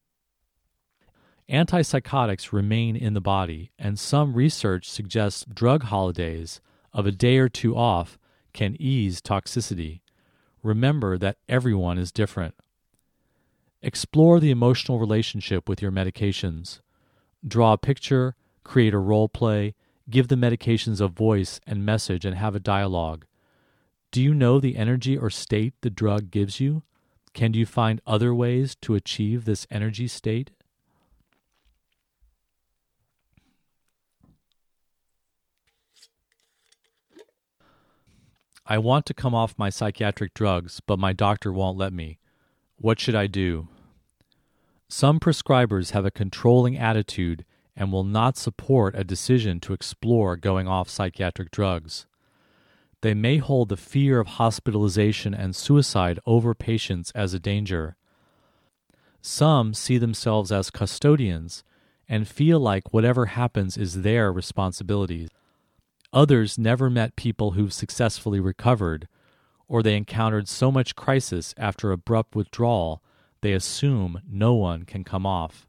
Antipsychotics remain in the body, and some research suggests drug holidays of a day or two off can ease toxicity. Remember that everyone is different. Explore the emotional relationship with your medications. Draw a picture, create a role play, give the medications a voice and message, and have a dialogue. Do you know the energy or state the drug gives you? Can you find other ways to achieve this energy state? I want to come off my psychiatric drugs, but my doctor won't let me. What should I do? Some prescribers have a controlling attitude and will not support a decision to explore going off psychiatric drugs. They may hold the fear of hospitalization and suicide over patients as a danger. Some see themselves as custodians and feel like whatever happens is their responsibility. Others never met people who've successfully recovered, or they encountered so much crisis after abrupt withdrawal they assume no one can come off.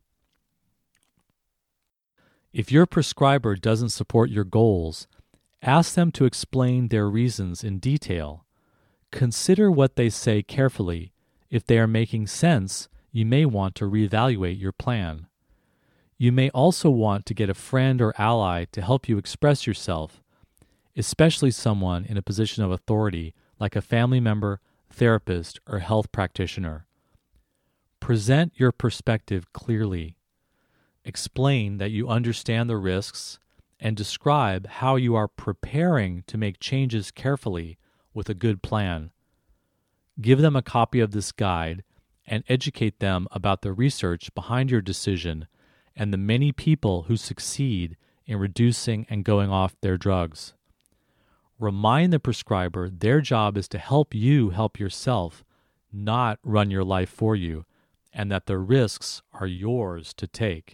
If your prescriber doesn't support your goals, ask them to explain their reasons in detail. Consider what they say carefully. If they are making sense, you may want to reevaluate your plan. You may also want to get a friend or ally to help you express yourself, especially someone in a position of authority like a family member, therapist, or health practitioner. Present your perspective clearly. Explain that you understand the risks and describe how you are preparing to make changes carefully with a good plan. Give them a copy of this guide and educate them about the research behind your decision and the many people who succeed in reducing and going off their drugs. Remind the prescriber their job is to help you help yourself, not run your life for you, and that the risks are yours to take.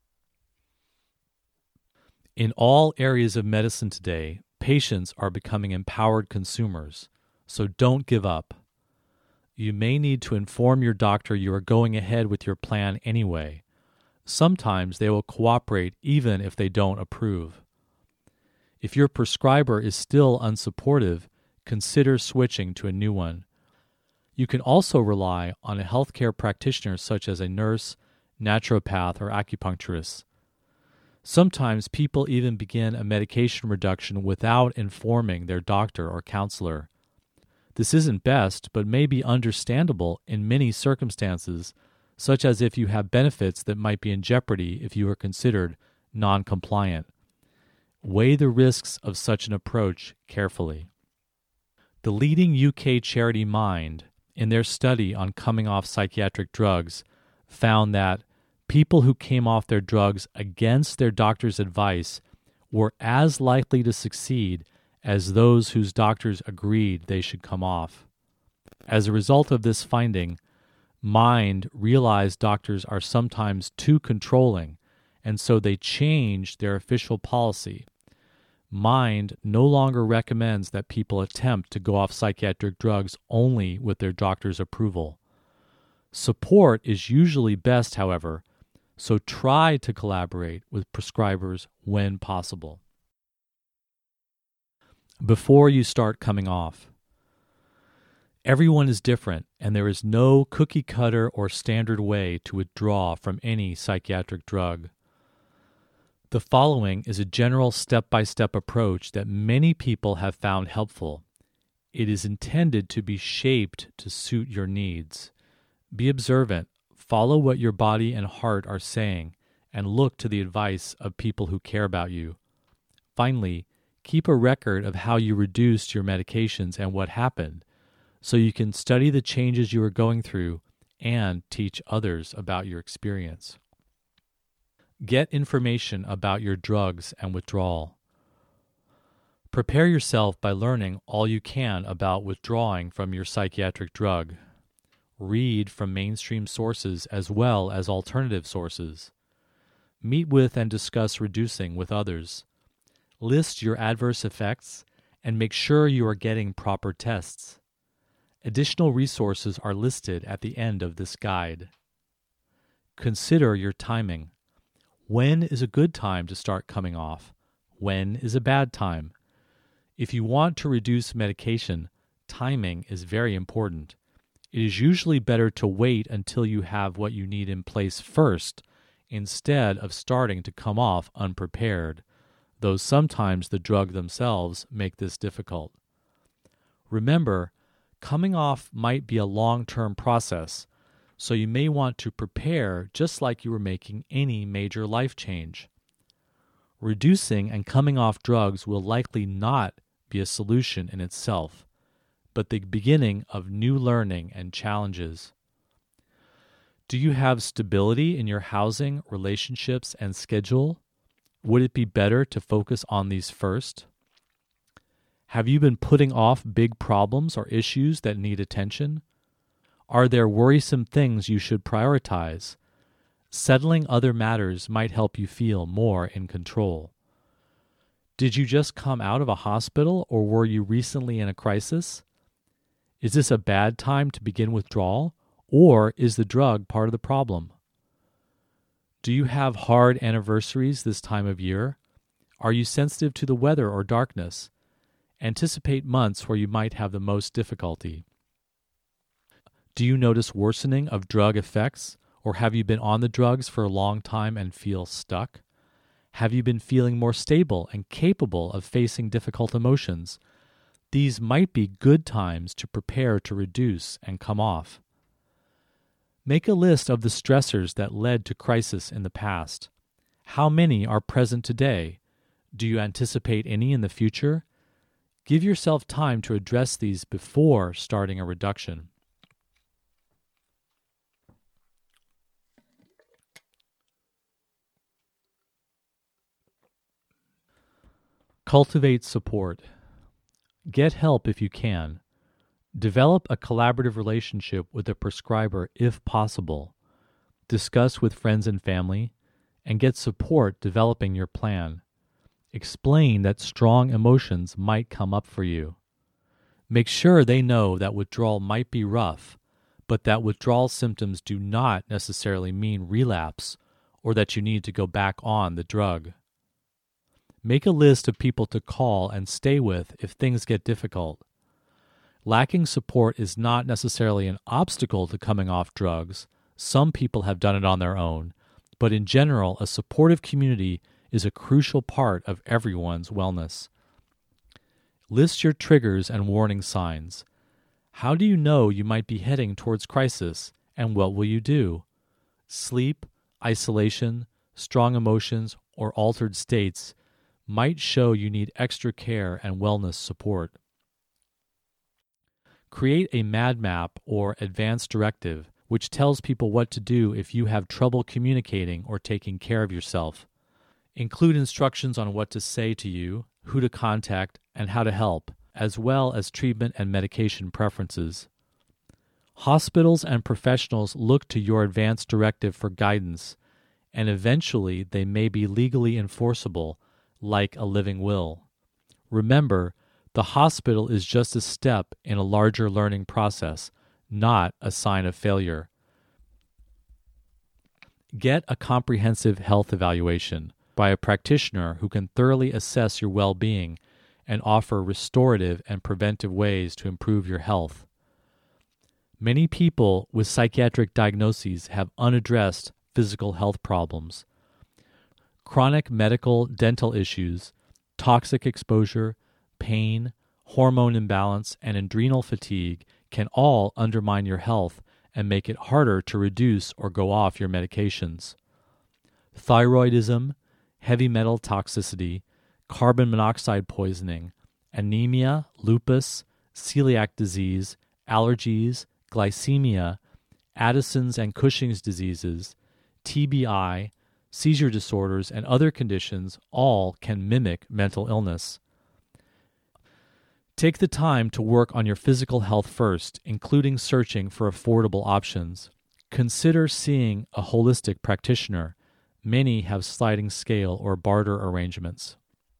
In all areas of medicine today, patients are becoming empowered consumers, so don't give up. You may need to inform your doctor you are going ahead with your plan anyway. Sometimes they will cooperate even if they don't approve. If your prescriber is still unsupportive, consider switching to a new one. You can also rely on a healthcare practitioner such as a nurse, naturopath, or acupuncturist. Sometimes people even begin a medication reduction without informing their doctor or counselor. This isn't best, but may be understandable in many circumstances, such as if you have benefits that might be in jeopardy if you are considered non-compliant. Weigh the risks of such an approach carefully. The leading U K charity Mind, in their study on coming off psychiatric drugs, found that people who came off their drugs against their doctor's advice were as likely to succeed as those whose doctors agreed they should come off. As a result of this finding, Mind realized doctors are sometimes too controlling, and so they changed their official policy. Mind no longer recommends that people attempt to go off psychiatric drugs only with their doctor's approval. Support is usually best, however, so try to collaborate with prescribers when possible. Before you start coming off, everyone is different, and there is no cookie-cutter or standard way to withdraw from any psychiatric drug. The following is a general step-by-step approach that many people have found helpful. It is intended to be shaped to suit your needs. Be observant, follow what your body and heart are saying, and look to the advice of people who care about you. Finally, keep a record of how you reduced your medications and what happened, so you can study the changes you are going through and teach others about your experience. Get information about your drugs and withdrawal. Prepare yourself by learning all you can about withdrawing from your psychiatric drug. Read from mainstream sources as well as alternative sources. Meet with and discuss reducing with others. List your adverse effects and make sure you are getting proper tests. Additional resources are listed at the end of this guide. Consider your timing. When is a good time to start coming off? When is a bad time? If you want to reduce medication, timing is very important. It is usually better to wait until you have what you need in place first, instead of starting to come off unprepared, though sometimes the drug themselves make this difficult. Remember, coming off might be a long-term process, so you may want to prepare just like you were making any major life change. Reducing and coming off drugs will likely not be a solution in itself, but the beginning of new learning and challenges. Do you have stability in your housing, relationships, and schedule? Would it be better to focus on these first? Have you been putting off big problems or issues that need attention? Are there worrisome things you should prioritize? Settling other matters might help you feel more in control. Did you just come out of a hospital, or were you recently in a crisis? Is this a bad time to begin withdrawal, or is the drug part of the problem? Do you have hard anniversaries this time of year? Are you sensitive to the weather or darkness? Anticipate months where you might have the most difficulty. Do you notice worsening of drug effects, or have you been on the drugs for a long time and feel stuck? Have you been feeling more stable and capable of facing difficult emotions? These might be good times to prepare to reduce and come off. Make a list of the stressors that led to crisis in the past. How many are present today? Do you anticipate any in the future? Give yourself time to address these before starting a reduction. Cultivate support. Get help if you can. Develop a collaborative relationship with a prescriber if possible. Discuss with friends and family, and get support developing your plan. Explain that strong emotions might come up for you. Make sure they know that withdrawal might be rough, but that withdrawal symptoms do not necessarily mean relapse or that you need to go back on the drug. Make a list of people to call and stay with if things get difficult. Lacking support is not necessarily an obstacle to coming off drugs. Some people have done it on their own, but in general, a supportive community is a crucial part of everyone's wellness. List your triggers and warning signs. How do you know you might be heading towards crisis, and what will you do? Sleep, isolation, strong emotions, or altered states might show you need extra care and wellness support. Create a MAD map or advance directive, which tells people what to do if you have trouble communicating or taking care of yourself. Include instructions on what to say to you, who to contact, and how to help, as well as treatment and medication preferences. Hospitals and professionals look to your advance directive for guidance, and eventually they may be legally enforceable, like a living will. Remember, the hospital is just a step in a larger learning process, not a sign of failure. Get a comprehensive health evaluation by a practitioner who can thoroughly assess your well-being and offer restorative and preventive ways to improve your health. Many people with psychiatric diagnoses have unaddressed physical health problems. Chronic medical dental issues, toxic exposure, pain, hormone imbalance, and adrenal fatigue can all undermine your health and make it harder to reduce or go off your medications. Thyroidism, heavy metal toxicity, carbon monoxide poisoning, anemia, lupus, celiac disease, allergies, glycemia, Addison's and Cushing's diseases, T B I, seizure disorders, and other conditions all can mimic mental illness. Take the time to work on your physical health first, including searching for affordable options. Consider seeing a holistic practitioner. Many have sliding scale or barter arrangements.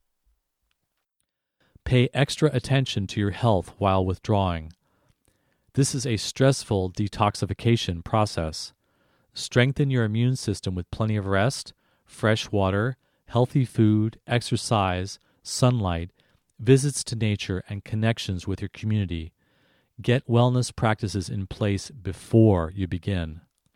Pay extra attention to your health while withdrawing. This is a stressful detoxification process. Strengthen your immune system with plenty of rest, fresh water, healthy food, exercise, sunlight, visits to nature, and connections with your community. Get wellness practices in place before you begin.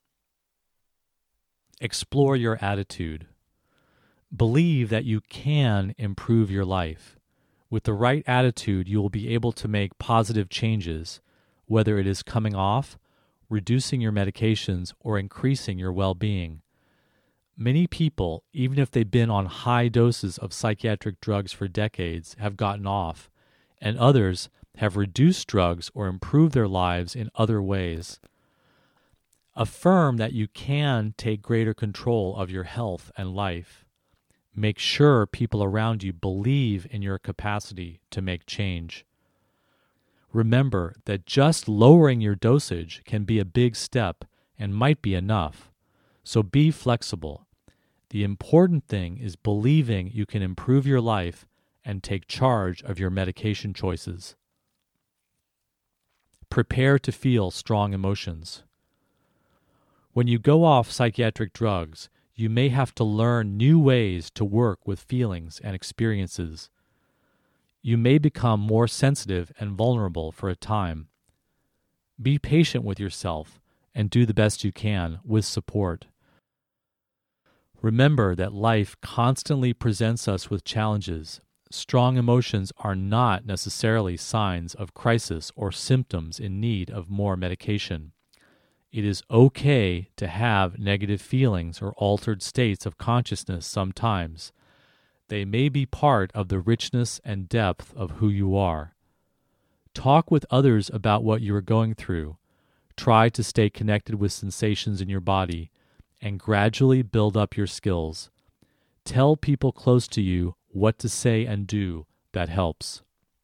Explore your attitude. Believe that you can improve your life. With the right attitude, you will be able to make positive changes, whether it is coming off, reducing your medications, or increasing your well-being. Many people, even if they've been on high doses of psychiatric drugs for decades, have gotten off, and others have reduced drugs or improved their lives in other ways. Affirm that you can take greater control of your health and life. Make sure people around you believe in your capacity to make change. Remember that just lowering your dosage can be a big step and might be enough, so be flexible. The important thing is believing you can improve your life and take charge of your medication choices. Prepare to feel strong emotions. When you go off psychiatric drugs, you may have to learn new ways to work with feelings and experiences. You may become more sensitive and vulnerable for a time. Be patient with yourself and do the best you can with support. Remember that life constantly presents us with challenges. Strong emotions are not necessarily signs of crisis or symptoms in need of more medication. It is okay to have negative feelings or altered states of consciousness sometimes. They may be part of the richness and depth of who you are. Talk with others about what you are going through. Try to stay connected with sensations in your body and gradually build up your skills. Tell people close to you what to say and do that helps.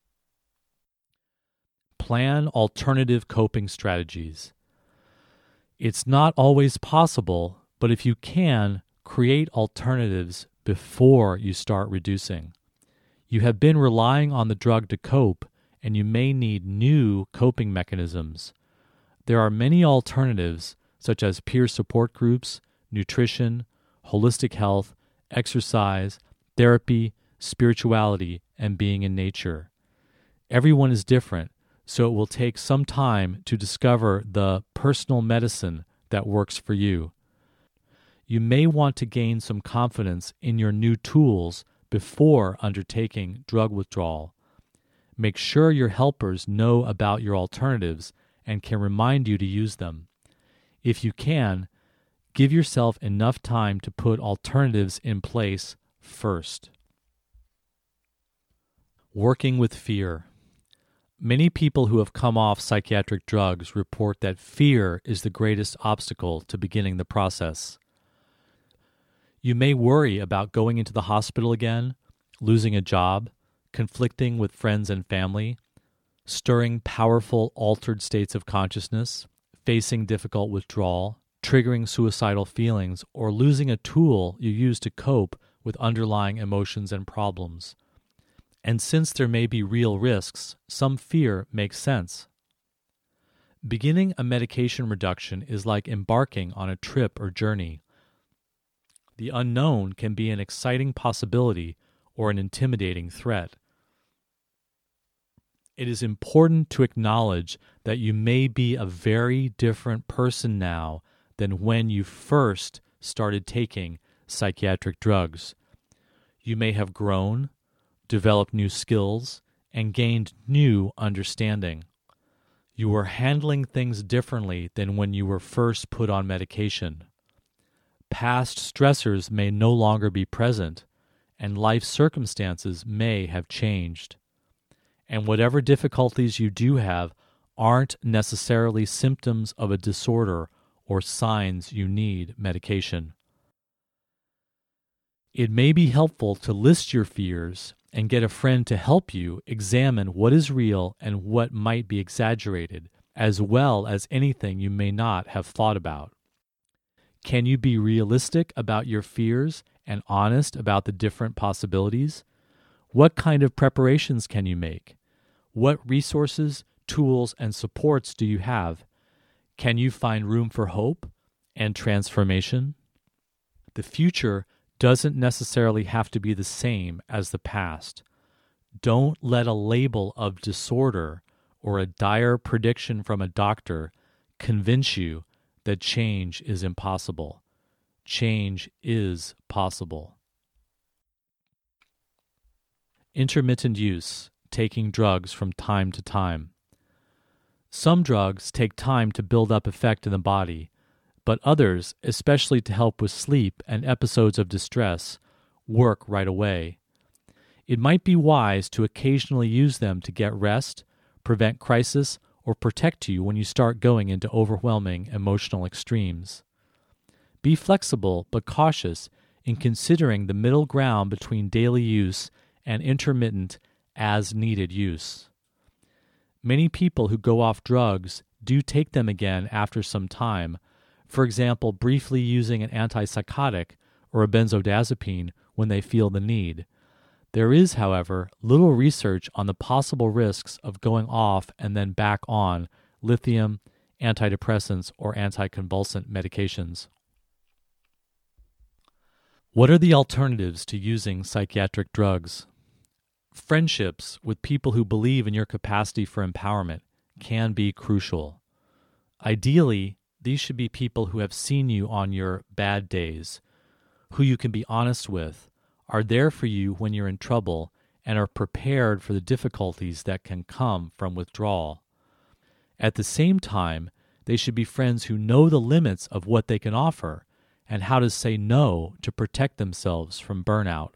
Plan alternative coping strategies. It's not always possible, but if you can, create alternatives before you start reducing. You have been relying on the drug to cope, and you may need new coping mechanisms. There are many alternatives, such as peer support groups, nutrition, holistic health, exercise, therapy, spirituality, and being in nature. Everyone is different, so it will take some time to discover the personal medicine that works for you. You may want to gain some confidence in your new tools before undertaking drug withdrawal. Make sure your helpers know about your alternatives and can remind you to use them. If you can, give yourself enough time to put alternatives in place first. Working with fear. Many people who have come off psychiatric drugs report that fear is the greatest obstacle to beginning the process. You may worry about going into the hospital again, losing a job, conflicting with friends and family, stirring powerful altered states of consciousness, facing difficult withdrawal, triggering suicidal feelings, or losing a tool you use to cope with underlying emotions and problems. And since there may be real risks, some fear makes sense. Beginning a medication reduction is like embarking on a trip or journey. The unknown can be an exciting possibility or an intimidating threat. It is important to acknowledge that you may be a very different person now than when you first started taking psychiatric drugs. You may have grown, developed new skills, and gained new understanding. You are handling things differently than when you were first put on medication. Past stressors may no longer be present, and life circumstances may have changed. And whatever difficulties you do have aren't necessarily symptoms of a disorder or signs you need medication. It may be helpful to list your fears and get a friend to help you examine what is real and what might be exaggerated, as well as anything you may not have thought about. Can you be realistic about your fears and honest about the different possibilities? What kind of preparations can you make? What resources, tools, and supports do you have? Can you find room for hope and transformation? The future doesn't necessarily have to be the same as the past. Don't let a label of disorder or a dire prediction from a doctor convince you that change is impossible. Change is possible. Intermittent use, taking drugs from time to time. Some drugs take time to build up effect in the body, but others, especially to help with sleep and episodes of distress, work right away. It might be wise to occasionally use them to get rest, prevent crisis, or protect you when you start going into overwhelming emotional extremes. Be flexible but cautious in considering the middle ground between daily use and intermittent as-needed use. Many people who go off drugs do take them again after some time, for example, briefly using an antipsychotic or a benzodiazepine when they feel the need. There is, however, little research on the possible risks of going off and then back on lithium, antidepressants, or anticonvulsant medications. What are the alternatives to using psychiatric drugs? Friendships with people who believe in your capacity for empowerment can be crucial. Ideally, these should be people who have seen you on your bad days, who you can be honest with, are there for you when you're in trouble, and are prepared for the difficulties that can come from withdrawal. At the same time, they should be friends who know the limits of what they can offer and how to say no to protect themselves from burnout.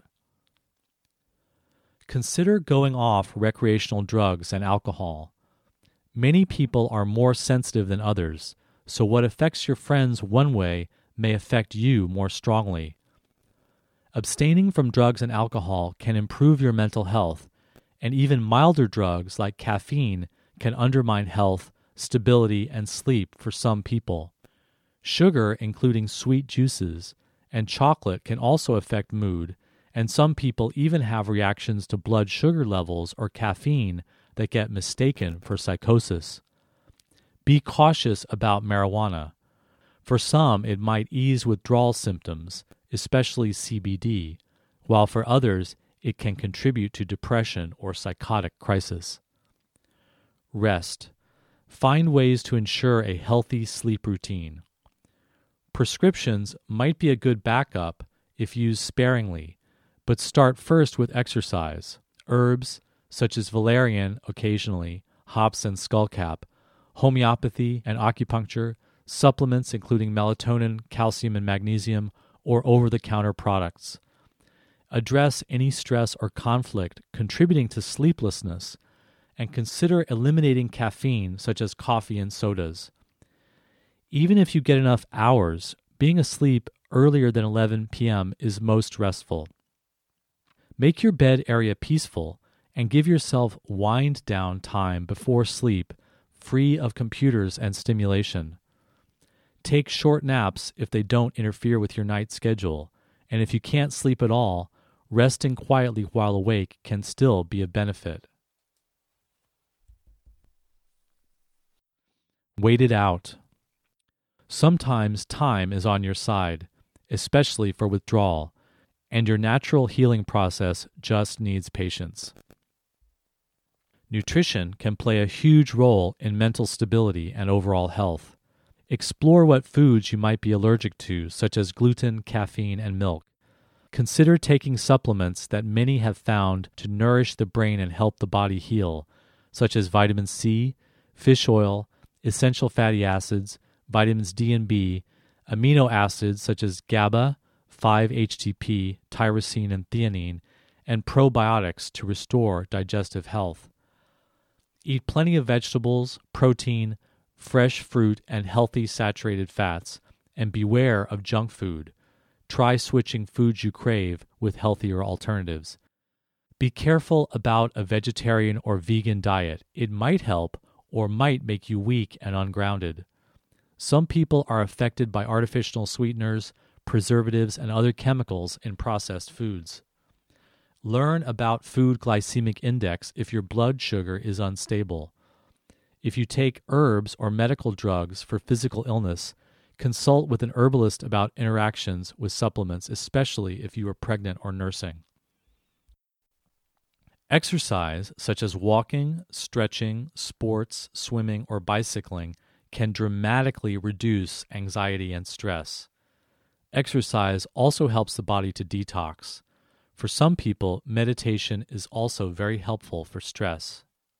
Consider going off recreational drugs and alcohol. Many people are more sensitive than others, so what affects your friends one way may affect you more strongly. Abstaining from drugs and alcohol can improve your mental health, and even milder drugs like caffeine can undermine health, stability, and sleep for some people. Sugar, including sweet juices, and chocolate can also affect mood, and some people even have reactions to blood sugar levels or caffeine that get mistaken for psychosis. Be cautious about marijuana. For some, it might ease withdrawal symptoms, especially C B D, while for others, it can contribute to depression or psychotic crisis. Rest. Find ways to ensure a healthy sleep routine. Prescriptions might be a good backup if used sparingly, but start first with exercise. Herbs, such as valerian occasionally, hops and skullcap, homeopathy and acupuncture, supplements including melatonin, calcium, and magnesium, or over-the-counter products. Address any stress or conflict contributing to sleeplessness, and consider eliminating caffeine, such as coffee and sodas. Even if you get enough hours, being asleep earlier than eleven p.m. is most restful. Make your bed area peaceful and give yourself wind-down time before sleep, free of computers and stimulation. Take short naps if they don't interfere with your night schedule, and if you can't sleep at all, resting quietly while awake can still be a benefit. Wait it out. Sometimes time is on your side, especially for withdrawal, and your natural healing process just needs patience. Nutrition can play a huge role in mental stability and overall health. Explore what foods you might be allergic to, such as gluten, caffeine, and milk. Consider taking supplements that many have found to nourish the brain and help the body heal, such as vitamin C, fish oil, essential fatty acids, vitamins D and B, amino acids such as GABA, five H T P, tyrosine, and theanine, and probiotics to restore digestive health. Eat plenty of vegetables, protein, fresh fruit, and healthy saturated fats, and beware of junk food. Try switching foods you crave with healthier alternatives. Be careful about a vegetarian or vegan diet. It might help or might make you weak and ungrounded. Some people are affected by artificial sweeteners, preservatives, and other chemicals in processed foods. Learn about food glycemic index if your blood sugar is unstable. If you take herbs or medical drugs for physical illness, consult with an herbalist about interactions with supplements, especially if you are pregnant or nursing. Exercise, such as walking, stretching, sports, swimming, or bicycling, can dramatically reduce anxiety and stress. Exercise also helps the body to detox. For some people, meditation is also very helpful for stress.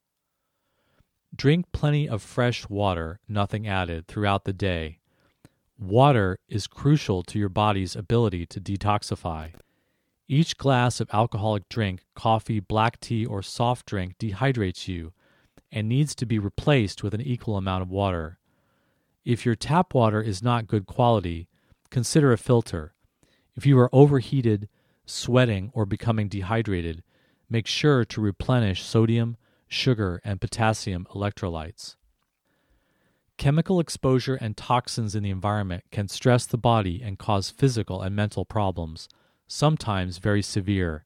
Drink plenty of fresh water, nothing added, throughout the day. Water is crucial to your body's ability to detoxify. Each glass of alcoholic drink, coffee, black tea, or soft drink dehydrates you and needs to be replaced with an equal amount of water. If your tap water is not good quality, consider a filter. If you are overheated, sweating, or becoming dehydrated, make sure to replenish sodium, sugar, and potassium electrolytes. Chemical exposure and toxins in the environment can stress the body and cause physical and mental problems, sometimes very severe.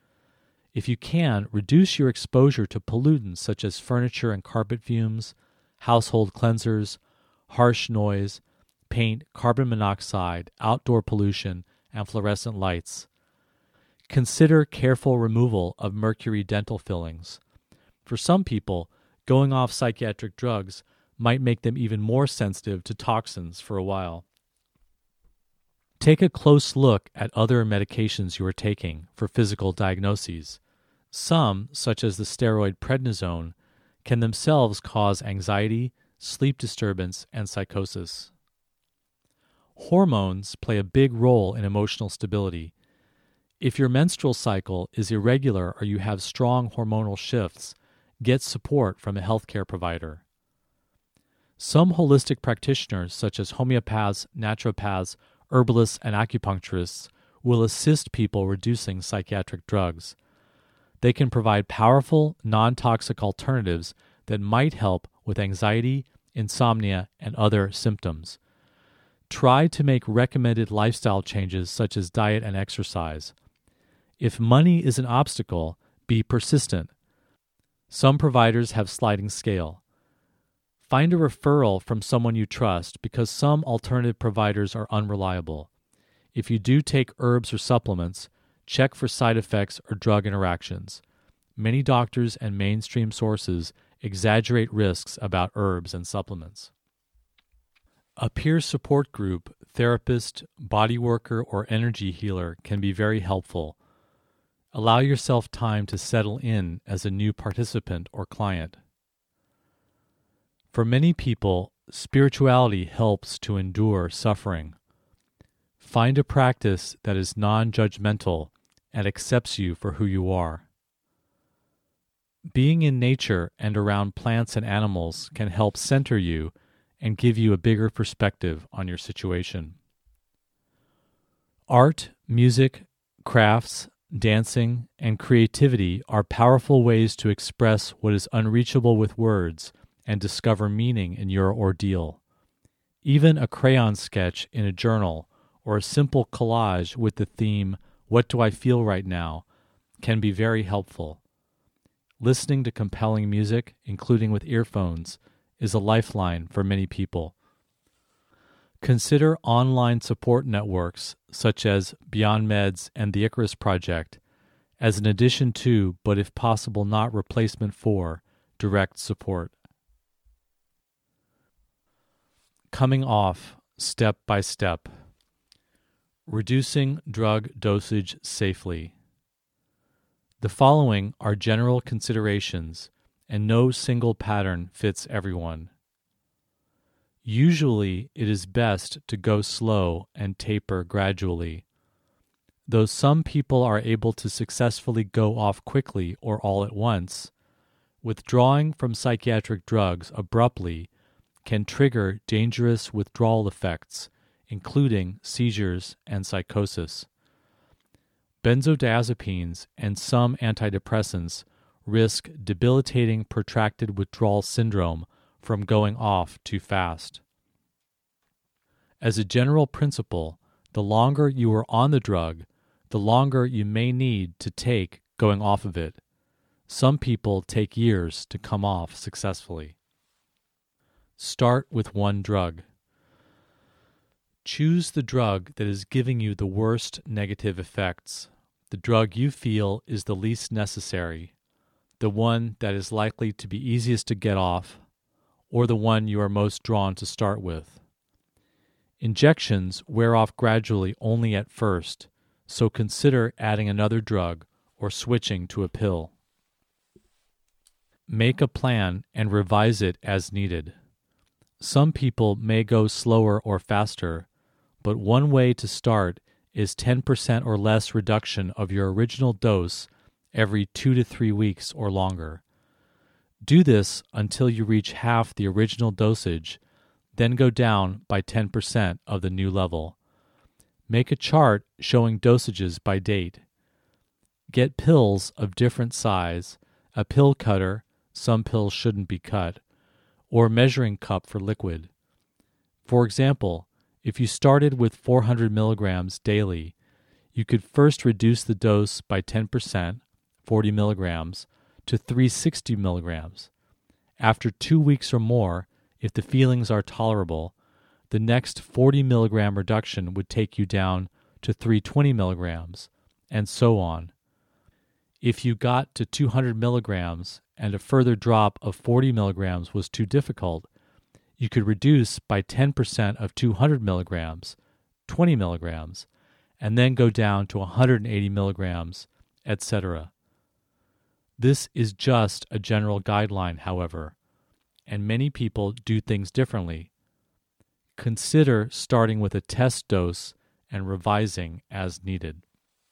If you can, reduce your exposure to pollutants such as furniture and carpet fumes, household cleansers, harsh noise, paint, carbon monoxide, outdoor pollution, and fluorescent lights. Consider careful removal of mercury dental fillings. For some people, going off psychiatric drugs might make them even more sensitive to toxins for a while. Take a close look at other medications you are taking for physical diagnoses. Some, such as the steroid prednisone, can themselves cause anxiety, sleep disturbance, and psychosis. Hormones play a big role in emotional stability. If your menstrual cycle is irregular or you have strong hormonal shifts, get support from a healthcare provider. Some holistic practitioners, such as homeopaths, naturopaths, herbalists, and acupuncturists, will assist people reducing psychiatric drugs. They can provide powerful, non-toxic alternatives that might help with anxiety, insomnia, and other symptoms. Try to make recommended lifestyle changes such as diet and exercise. If money is an obstacle, be persistent. Some providers have sliding scale. Find a referral from someone you trust because some alternative providers are unreliable. If you do take herbs or supplements, check for side effects or drug interactions. Many doctors and mainstream sources exaggerate risks about herbs and supplements. A peer support group, therapist, body worker, or energy healer can be very helpful. Allow yourself time to settle in as a new participant or client. For many people, spirituality helps to endure suffering. Find a practice that is non-judgmental and accepts you for who you are. Being in nature and around plants and animals can help center you and give you a bigger perspective on your situation. Art, music, crafts, dancing, and creativity are powerful ways to express what is unreachable with words and discover meaning in your ordeal. Even a crayon sketch in a journal or a simple collage with the theme, "What do I feel right now?" can be very helpful. Listening to compelling music, including with earphones, is a lifeline for many people. Consider online support networks such as Beyond Meds and the Icarus Project as an addition to, but if possible not replacement for, direct support. Coming off step by step. Reducing drug dosage safely. The following are general considerations, and no single pattern fits everyone. Usually, it is best to go slow and taper gradually. Though some people are able to successfully go off quickly or all at once, withdrawing from psychiatric drugs abruptly can trigger dangerous withdrawal effects, including seizures and psychosis. Benzodiazepines and some antidepressants risk debilitating protracted withdrawal syndrome from going off too fast. As a general principle, the longer you are on the drug, the longer you may need to take going off of it. Some people take years to come off successfully. Start with one drug. Choose the drug that is giving you the worst negative effects, the drug you feel is the least necessary, the one that is likely to be easiest to get off, or the one you are most drawn to start with. Injections wear off gradually only at first, so consider adding another drug or switching to a pill. Make a plan and revise it as needed. Some people may go slower or faster, but one way to start is ten percent or less reduction of your original dose every two to three weeks or longer. Do this until you reach half the original dosage, then go down by ten percent of the new level. Make a chart showing dosages by date. Get pills of different size, a pill cutter, some pills shouldn't be cut, or measuring cup for liquid. For example, if you started with four hundred milligrams daily, you could first reduce the dose by ten percent, forty milligrams, to three hundred sixty milligrams. After two weeks or more, If the feelings are tolerable, the next forty milligram reduction would take you down to three hundred twenty milligrams, and so on. If you got to two hundred milligrams and a further drop of forty milligrams was too difficult, you could reduce by ten percent of two hundred milligrams, twenty milligrams, and then go down to one hundred eighty milligrams, et cetera. This is just a general guideline, however, and many people do things differently. Consider starting with a test dose and revising as needed.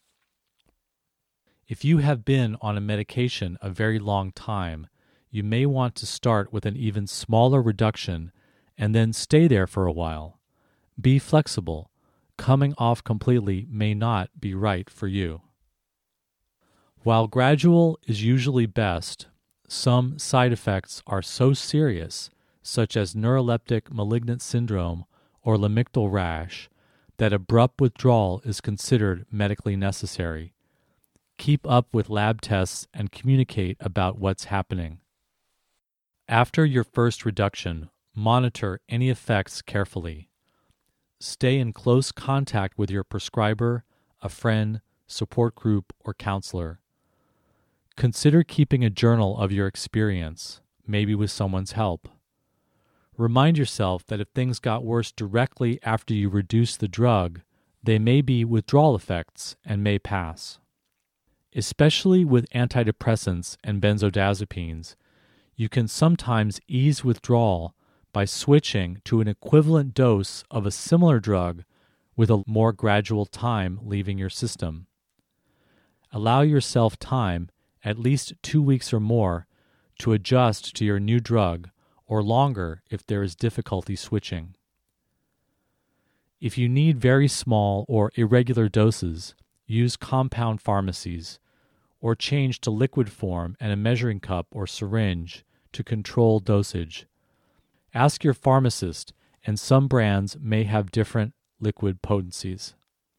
If you have been on a medication a very long time, you may want to start with an even smaller reduction and then stay there for a while. Be flexible. Coming off completely may not be right for you. While gradual is usually best, some side effects are so serious, such as neuroleptic malignant syndrome or lamictal rash, that abrupt withdrawal is considered medically necessary. Keep up with lab tests and communicate about what's happening. After your first reduction, monitor any effects carefully. Stay in close contact with your prescriber, a friend, support group, or counselor. Consider keeping a journal of your experience, maybe with someone's help. Remind yourself that if things got worse directly after you reduce the drug, they may be withdrawal effects and may pass. Especially with antidepressants and benzodiazepines, you can sometimes ease withdrawal by switching to an equivalent dose of a similar drug with a more gradual time leaving your system. Allow yourself time, at least two weeks or more, to adjust to your new drug, or longer if there is difficulty switching. If you need very small or irregular doses, use compound pharmacies, or change to liquid form and a measuring cup or syringe to control dosage. Ask your pharmacist, and some brands may have different liquid potencies.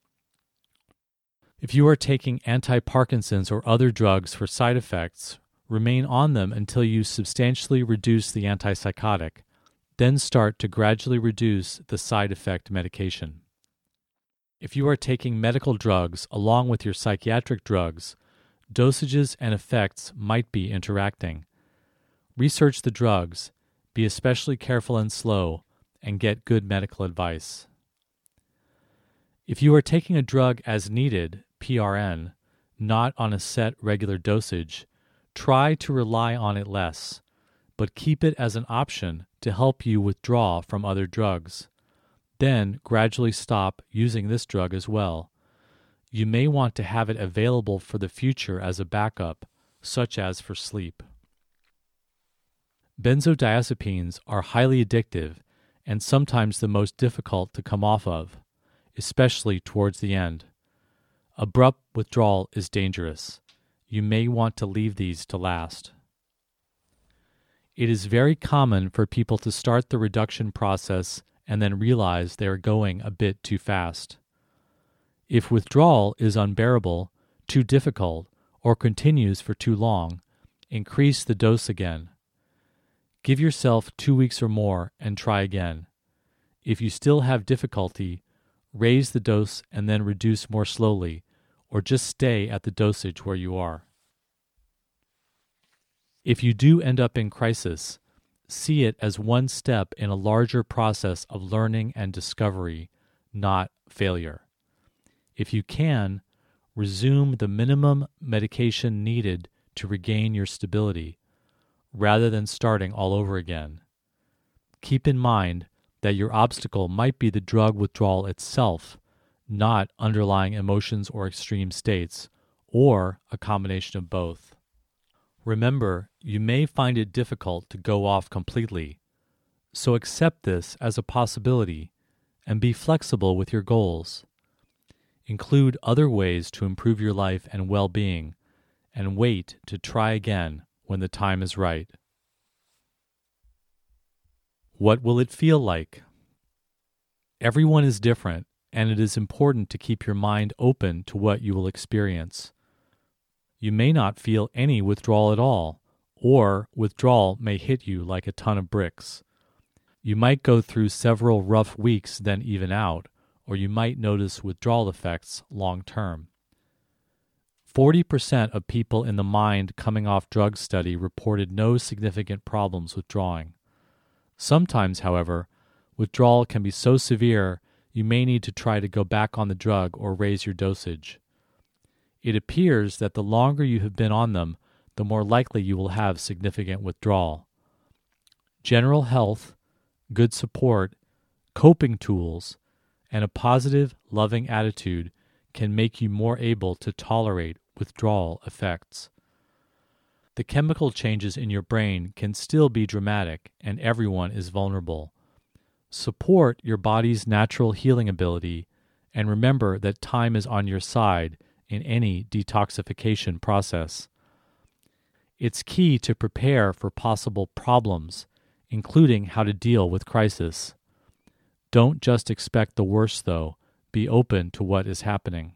If you are taking anti-Parkinson's or other drugs for side effects, remain on them until you substantially reduce the antipsychotic, then start to gradually reduce the side effect medication. If you are taking medical drugs along with your psychiatric drugs, dosages and effects might be interacting. Research the drugs, be especially careful and slow, and get good medical advice. If you are taking a drug as needed, P R N, not on a set regular dosage, try to rely on it less, but keep it as an option to help you withdraw from other drugs. Then gradually stop using this drug as well. You may want to have it available for the future as a backup, such as for sleep. Benzodiazepines are highly addictive and sometimes the most difficult to come off of, especially towards the end. Abrupt withdrawal is dangerous. You may want to leave these to last. It is very common for people to start the reduction process and then realize they are going a bit too fast. If withdrawal is unbearable, too difficult, or continues for too long, increase the dose again. Give yourself two weeks or more and try again. If you still have difficulty, raise the dose and then reduce more slowly, or just stay at the dosage where you are. If you do end up in crisis, see it as one step in a larger process of learning and discovery, not failure. If you can, resume the minimum medication needed to regain your stability, rather than starting all over again. Keep in mind that your obstacle might be the drug withdrawal itself, not underlying emotions or extreme states, or a combination of both. Remember, you may find it difficult to go off completely, so accept this as a possibility and be flexible with your goals. Include other ways to improve your life and well-being, and wait to try again when the time is right. What will it feel like? Everyone is different, and it is important to keep your mind open to what you will experience. You may not feel any withdrawal at all, or withdrawal may hit you like a ton of bricks. You might go through several rough weeks then even out, or you might notice withdrawal effects long term. forty percent of people in the Mind Coming Off Drugs study reported no significant problems withdrawing. Sometimes, however, withdrawal can be so severe you may need to try to go back on the drug or raise your dosage. It appears that the longer you have been on them, the more likely you will have significant withdrawal. General health, good support, coping tools, and a positive, loving attitude can make you more able to tolerate withdrawal effects. The chemical changes in your brain can still be dramatic, and everyone is vulnerable. Support your body's natural healing ability, and remember that time is on your side in any detoxification process. It's key to prepare for possible problems, including how to deal with crisis. Don't just expect the worst, though. Be open to what is happening.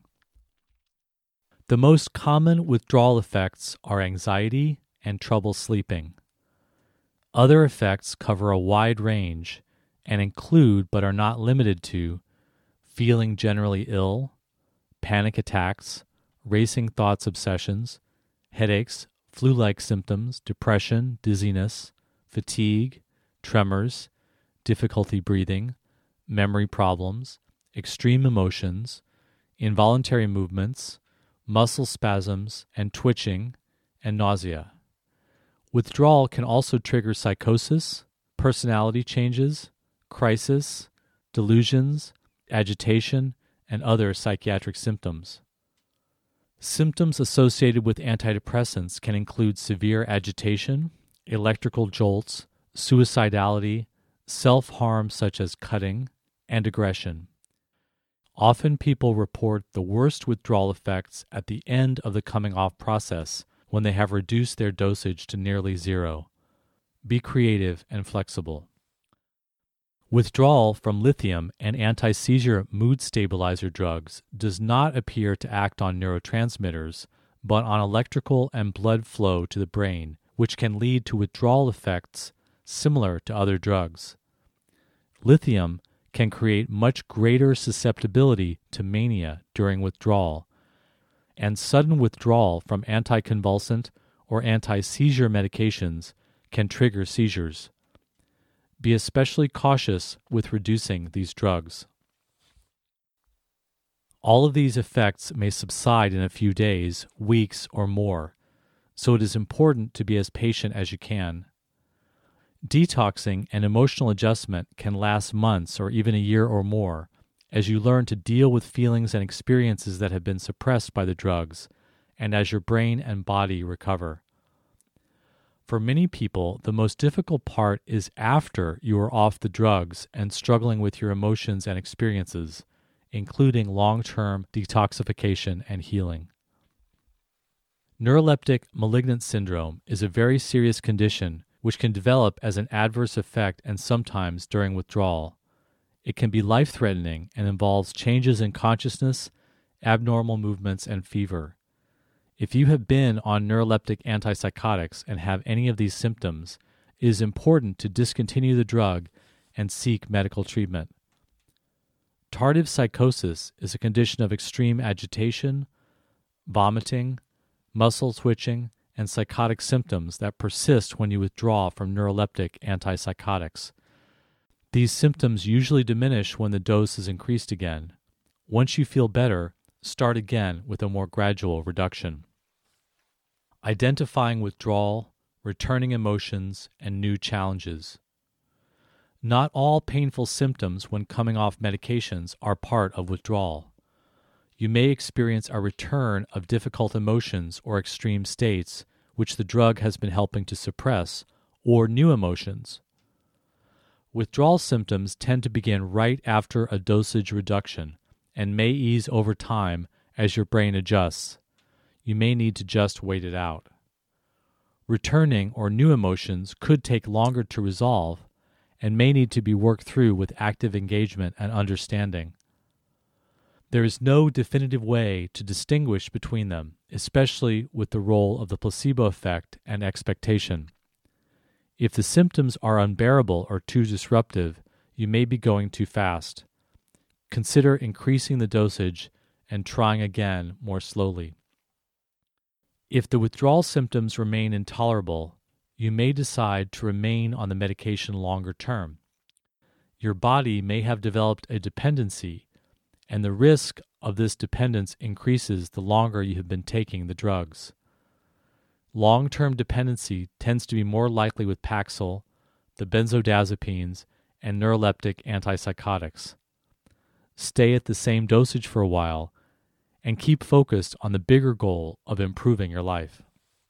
The most common withdrawal effects are anxiety and trouble sleeping. Other effects cover a wide range and include, but are not limited to, feeling generally ill, panic attacks, racing thoughts, obsessions, headaches, flu-like symptoms, depression, dizziness, fatigue, tremors, difficulty breathing, memory problems, extreme emotions, involuntary movements, muscle spasms and twitching, and nausea. Withdrawal can also trigger psychosis, personality changes, crisis, delusions, agitation, and other psychiatric symptoms. Symptoms associated with antidepressants can include severe agitation, electrical jolts, suicidality, self-harm such as cutting, and aggression. Often people report the worst withdrawal effects at the end of the coming off process when they have reduced their dosage to nearly zero. Be creative and flexible. Withdrawal from lithium and anti-seizure mood stabilizer drugs does not appear to act on neurotransmitters, but on electrical and blood flow to the brain, which can lead to withdrawal effects similar to other drugs. Lithium can create much greater susceptibility to mania during withdrawal, and sudden withdrawal from anticonvulsant or anti-seizure medications can trigger seizures. Be especially cautious with reducing these drugs. All of these effects may subside in a few days, weeks, or more, so it is important to be as patient as you can. Detoxing and emotional adjustment can last months or even a year or more as you learn to deal with feelings and experiences that have been suppressed by the drugs, and as your brain and body recover. For many people, the most difficult part is after you are off the drugs and struggling with your emotions and experiences, including long-term detoxification and healing. Neuroleptic malignant syndrome is a very serious condition which can develop as an adverse effect and sometimes during withdrawal. It can be life-threatening and involves changes in consciousness, abnormal movements, and fever. If you have been on neuroleptic antipsychotics and have any of these symptoms, it is important to discontinue the drug and seek medical treatment. Tardive psychosis is a condition of extreme agitation, vomiting, muscle twitching, and psychotic symptoms that persist when you withdraw from neuroleptic antipsychotics. These symptoms usually diminish when the dose is increased again. Once you feel better, start again with a more gradual reduction. Identifying withdrawal, returning emotions, and new challenges. Not all painful symptoms when coming off medications are part of withdrawal. You may experience a return of difficult emotions or extreme states, which the drug has been helping to suppress, or new emotions. Withdrawal symptoms tend to begin right after a dosage reduction and may ease over time as your brain adjusts. You may need to just wait it out. Returning or new emotions could take longer to resolve and may need to be worked through with active engagement and understanding. There is no definitive way to distinguish between them, especially with the role of the placebo effect and expectation. If the symptoms are unbearable or too disruptive, you may be going too fast. Consider increasing the dosage and trying again more slowly. If the withdrawal symptoms remain intolerable, you may decide to remain on the medication longer term. Your body may have developed a dependency, and the risk of this dependence increases the longer you have been taking the drugs. Long-term dependency tends to be more likely with Paxil, the benzodiazepines, and neuroleptic antipsychotics. Stay at the same dosage for a while and keep focused on the bigger goal of improving your life.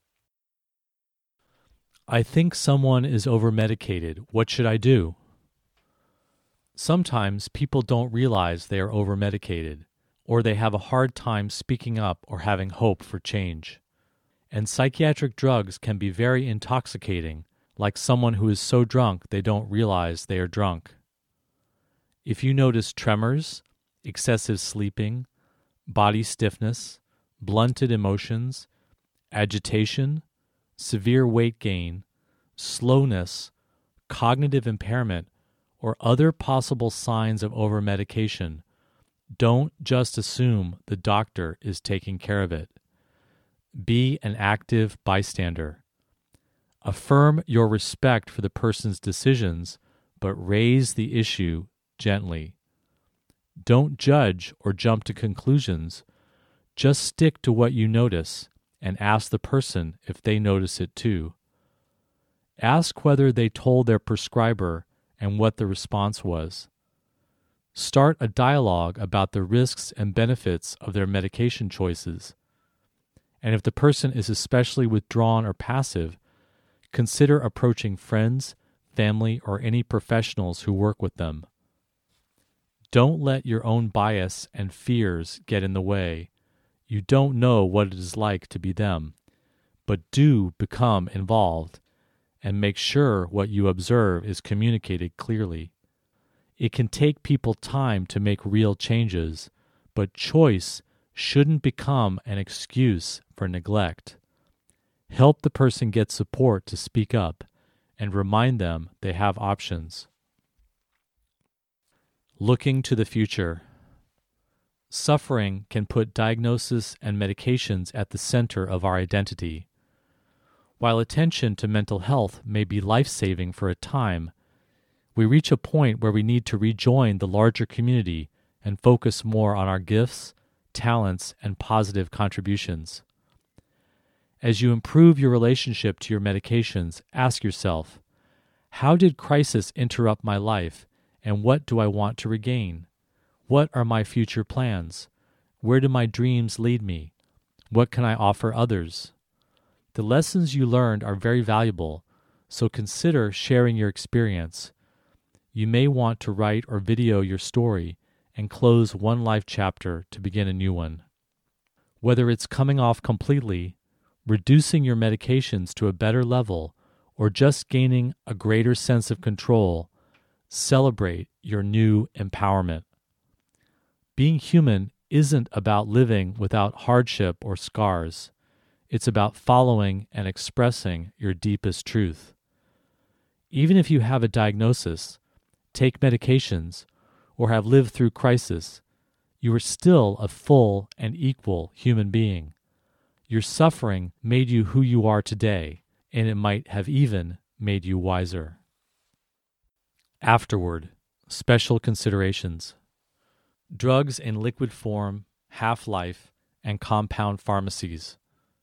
I think someone is over-medicated. What should I do? Sometimes people don't realize they are over-medicated, or they have a hard time speaking up or having hope for change. And psychiatric drugs can be very intoxicating, like someone who is so drunk they don't realize they are drunk. If you notice tremors, excessive sleeping, body stiffness, blunted emotions, agitation, severe weight gain, slowness, cognitive impairment, or other possible signs of overmedication, don't just assume the doctor is taking care of it. Be an active bystander. Affirm your respect for the person's decisions, but raise the issue gently. Don't judge or jump to conclusions. Just stick to what you notice and ask the person if they notice it too. Ask whether they told their prescriber and what the response was. Start a dialogue about the risks and benefits of their medication choices. And if the person is especially withdrawn or passive, consider approaching friends, family, or any professionals who work with them. Don't let your own bias and fears get in the way. You don't know what it is like to be them, but do become involved and make sure what you observe is communicated clearly. It can take people time to make real changes, but choice shouldn't become an excuse for neglect. Help the person get support to speak up and remind them they have options. Looking to the future. Suffering can put diagnosis and medications at the center of our identity. While attention to mental health may be life-saving for a time, we reach a point where we need to rejoin the larger community and focus more on our gifts, talents, and positive contributions. As you improve your relationship to your medications, ask yourself, how did crisis interrupt my life, and what do I want to regain? What are my future plans? Where do my dreams lead me? What can I offer others? The lessons you learned are very valuable, so consider sharing your experience. You may want to write or video your story and close one life chapter to begin a new one. Whether it's coming off completely, reducing your medications to a better level, or just gaining a greater sense of control, celebrate your new empowerment. Being human isn't about living without hardship or scars. It's about following and expressing your deepest truth. Even if you have a diagnosis, take medications, or have lived through crisis, you are still a full and equal human being. Your suffering made you who you are today, and it might have even made you wiser. Afterward, special considerations. Drugs in liquid form, half-life, and compound pharmacies.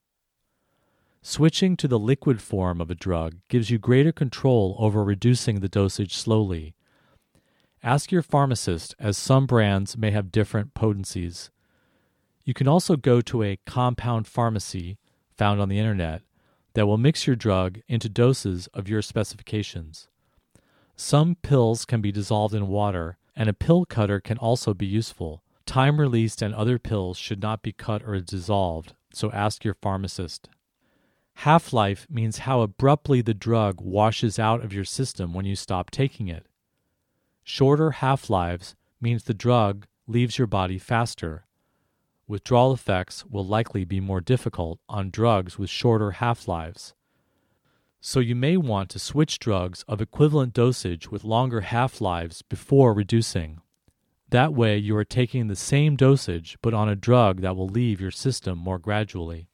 Switching to the liquid form of a drug gives you greater control over reducing the dosage slowly. Ask your pharmacist, as some brands may have different potencies. You can also go to a compound pharmacy found on the internet that will mix your drug into doses of your specifications. Some pills can be dissolved in water, and a pill cutter can also be useful. Time-released and other pills should not be cut or dissolved, so ask your pharmacist. Half-life means how abruptly the drug washes out of your system when you stop taking it. Shorter half-lives means the drug leaves your body faster. Withdrawal effects will likely be more difficult on drugs with shorter half-lives. So you may want to switch drugs of equivalent dosage with longer half-lives before reducing. That way you are taking the same dosage but on a drug that will leave your system more gradually.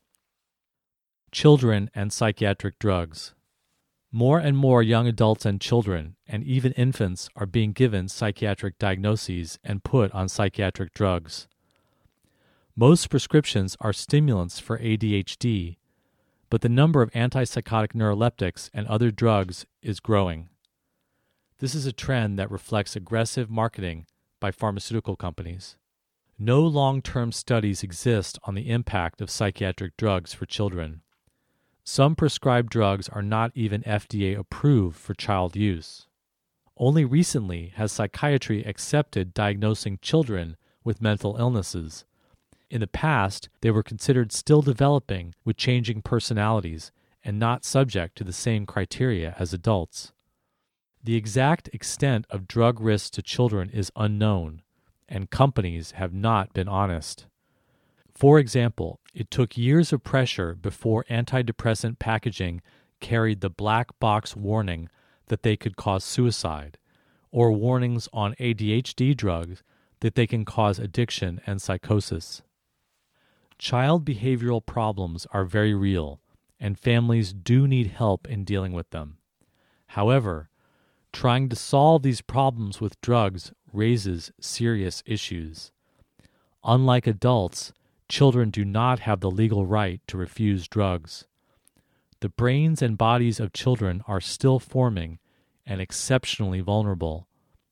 Children and psychiatric drugs. More and more young adults and children, and even infants, are being given psychiatric diagnoses and put on psychiatric drugs. Most prescriptions are stimulants for A D H D, but the number of antipsychotic neuroleptics and other drugs is growing. This is a trend that reflects aggressive marketing by pharmaceutical companies. No long-term studies exist on the impact of psychiatric drugs for children. Some prescribed drugs are not even F D A approved for child use. Only recently has psychiatry accepted diagnosing children with mental illnesses. In the past, they were considered still developing with changing personalities and not subject to the same criteria as adults. The exact extent of drug risks to children is unknown, and companies have not been honest. For example, it took years of pressure before antidepressant packaging carried the black box warning that they could cause suicide, or warnings on A D H D drugs that they can cause addiction and psychosis. Child behavioral problems are very real, and families do need help in dealing with them. However, trying to solve these problems with drugs raises serious issues. Unlike adults, children do not have the legal right to refuse drugs. The brains and bodies of children are still forming and exceptionally vulnerable.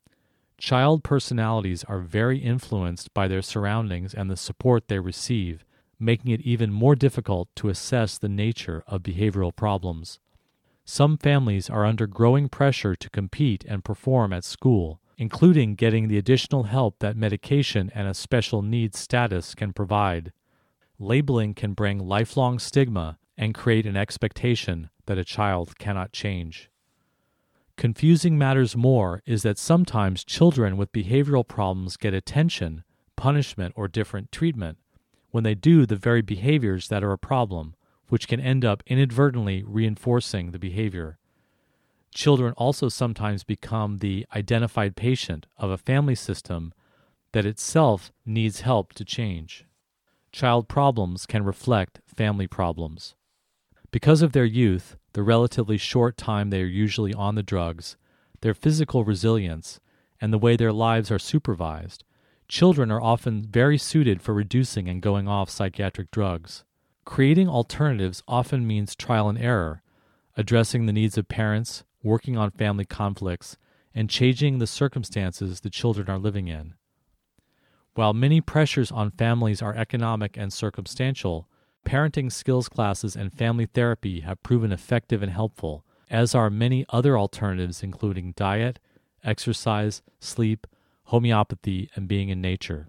Child personalities are very influenced by their surroundings and the support they receive, making it even more difficult to assess the nature of behavioral problems. Some families are under growing pressure to compete and perform at school, including getting the additional help that medication and a special needs status can provide. Labeling can bring lifelong stigma and create an expectation that a child cannot change. Confusing matters more is that sometimes children with behavioral problems get attention, punishment, or different treatment when they do the very behaviors that are a problem, which can end up inadvertently reinforcing the behavior. Children also sometimes become the identified patient of a family system that itself needs help to change. Child problems can reflect family problems. Because of their youth, the relatively short time they are usually on the drugs, their physical resilience, and the way their lives are supervised, children are often very suited for reducing and going off psychiatric drugs. Creating alternatives often means trial and error, addressing the needs of parents, working on family conflicts, and changing the circumstances the children are living in. While many pressures on families are economic and circumstantial, parenting skills classes and family therapy have proven effective and helpful, as are many other alternatives including diet, exercise, sleep, homeopathy, and being in nature.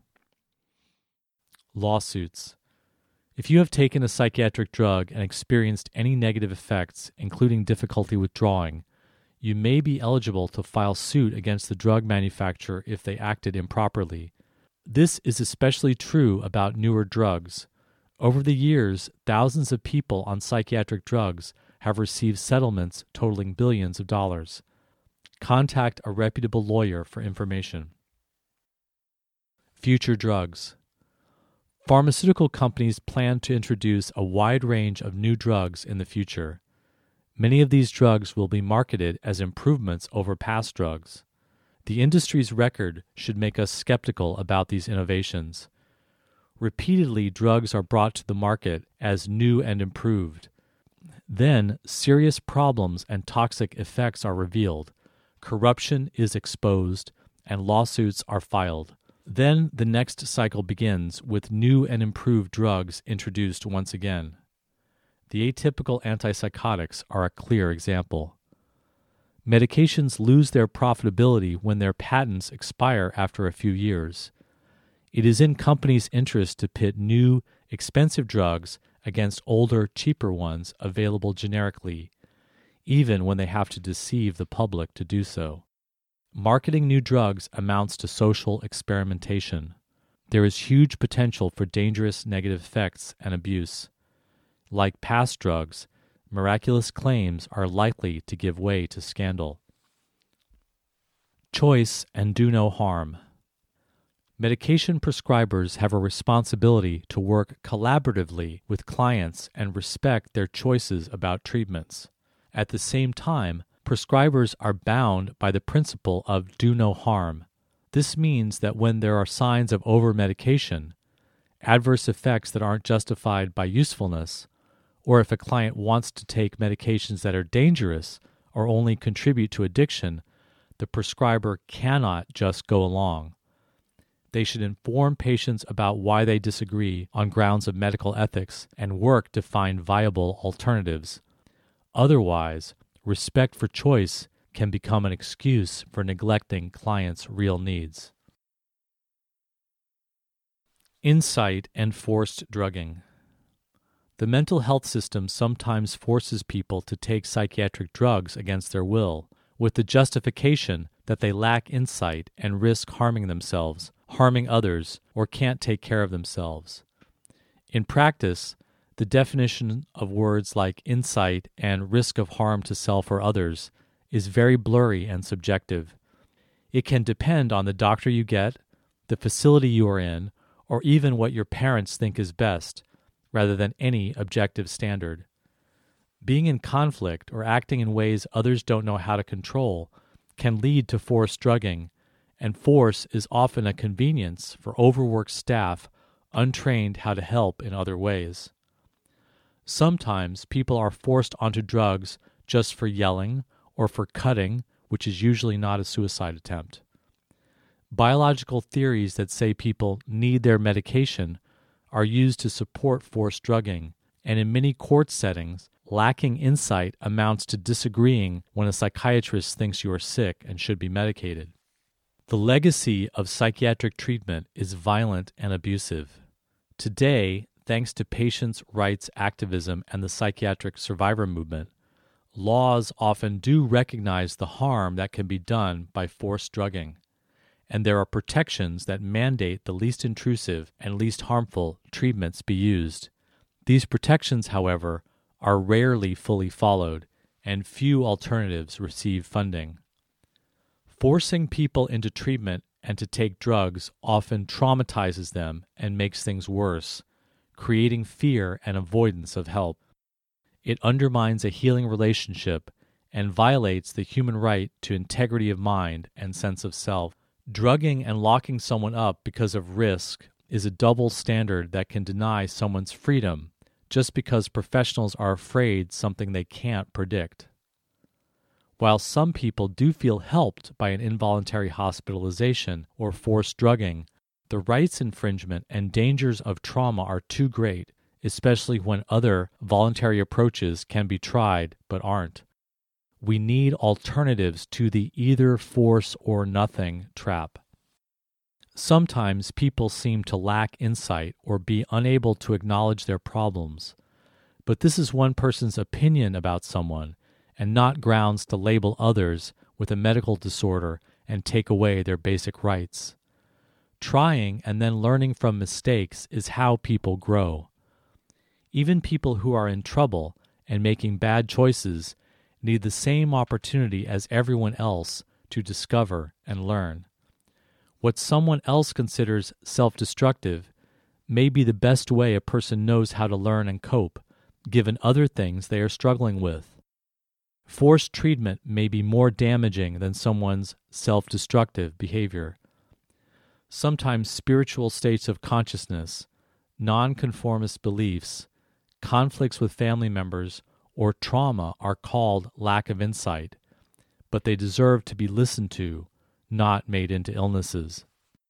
Lawsuits. If you have taken a psychiatric drug and experienced any negative effects, including difficulty withdrawing, you may be eligible to file suit against the drug manufacturer if they acted improperly. This is especially true about newer drugs. Over the years, thousands of people on psychiatric drugs have received settlements totaling billions of dollars. Contact a reputable lawyer for information. Future drugs. Pharmaceutical companies plan to introduce a wide range of new drugs in the future. Many of these drugs will be marketed as improvements over past drugs. The industry's record should make us skeptical about these innovations. Repeatedly, drugs are brought to the market as new and improved. Then, serious problems and toxic effects are revealed, corruption is exposed, and lawsuits are filed. Then the next cycle begins with new and improved drugs introduced once again. The atypical antipsychotics are a clear example. Medications lose their profitability when their patents expire after a few years. It is in companies' interest to pit new, expensive drugs against older, cheaper ones available generically, even when they have to deceive the public to do so. Marketing new drugs amounts to social experimentation. There is huge potential for dangerous negative effects and abuse. Like past drugs, miraculous claims are likely to give way to scandal. Choice and do no harm. Medication prescribers have a responsibility to work collaboratively with clients and respect their choices about treatments. At the same time, prescribers are bound by the principle of do no harm. This means that when there are signs of over-medication, adverse effects that aren't justified by usefulness, or if a client wants to take medications that are dangerous or only contribute to addiction, the prescriber cannot just go along. They should inform patients about why they disagree on grounds of medical ethics and work to find viable alternatives. Otherwise, respect for choice can become an excuse for neglecting clients' real needs. Insight and forced drugging. The mental health system sometimes forces people to take psychiatric drugs against their will, with the justification that they lack insight and risk harming themselves, harming others, or can't take care of themselves. In practice, the definition of words like insight and risk of harm to self or others is very blurry and subjective. It can depend on the doctor you get, the facility you are in, or even what your parents think is best, rather than any objective standard. Being in conflict or acting in ways others don't know how to control can lead to forced drugging, and force is often a convenience for overworked staff untrained how to help in other ways. Sometimes people are forced onto drugs just for yelling or for cutting, which is usually not a suicide attempt. Biological theories that say people need their medication are used to support forced drugging, and in many court settings, lacking insight amounts to disagreeing when a psychiatrist thinks you are sick and should be medicated. The legacy of psychiatric treatment is violent and abusive. Today, thanks to patients' rights activism and the psychiatric survivor movement, laws often do recognize the harm that can be done by forced drugging, and there are protections that mandate the least intrusive and least harmful treatments be used. These protections, however, are rarely fully followed, and few alternatives receive funding. Forcing people into treatment and to take drugs often traumatizes them and makes things worse, creating fear and avoidance of help. It undermines a healing relationship and violates the human right to integrity of mind and sense of self. Drugging and locking someone up because of risk is a double standard that can deny someone's freedom just because professionals are afraid something they can't predict. While some people do feel helped by an involuntary hospitalization or forced drugging, the rights infringement and dangers of trauma are too great, especially when other voluntary approaches can be tried but aren't. We need alternatives to the either force or nothing trap. Sometimes people seem to lack insight or be unable to acknowledge their problems, but this is one person's opinion about someone and not grounds to label others with a medical disorder and take away their basic rights. Trying and then learning from mistakes is how people grow. Even people who are in trouble and making bad choices need the same opportunity as everyone else to discover and learn. What someone else considers self-destructive may be the best way a person knows how to learn and cope, given other things they are struggling with. Forced treatment may be more damaging than someone's self-destructive behavior. Sometimes spiritual states of consciousness, nonconformist beliefs, conflicts with family members, or trauma are called lack of insight, but they deserve to be listened to, not made into illnesses.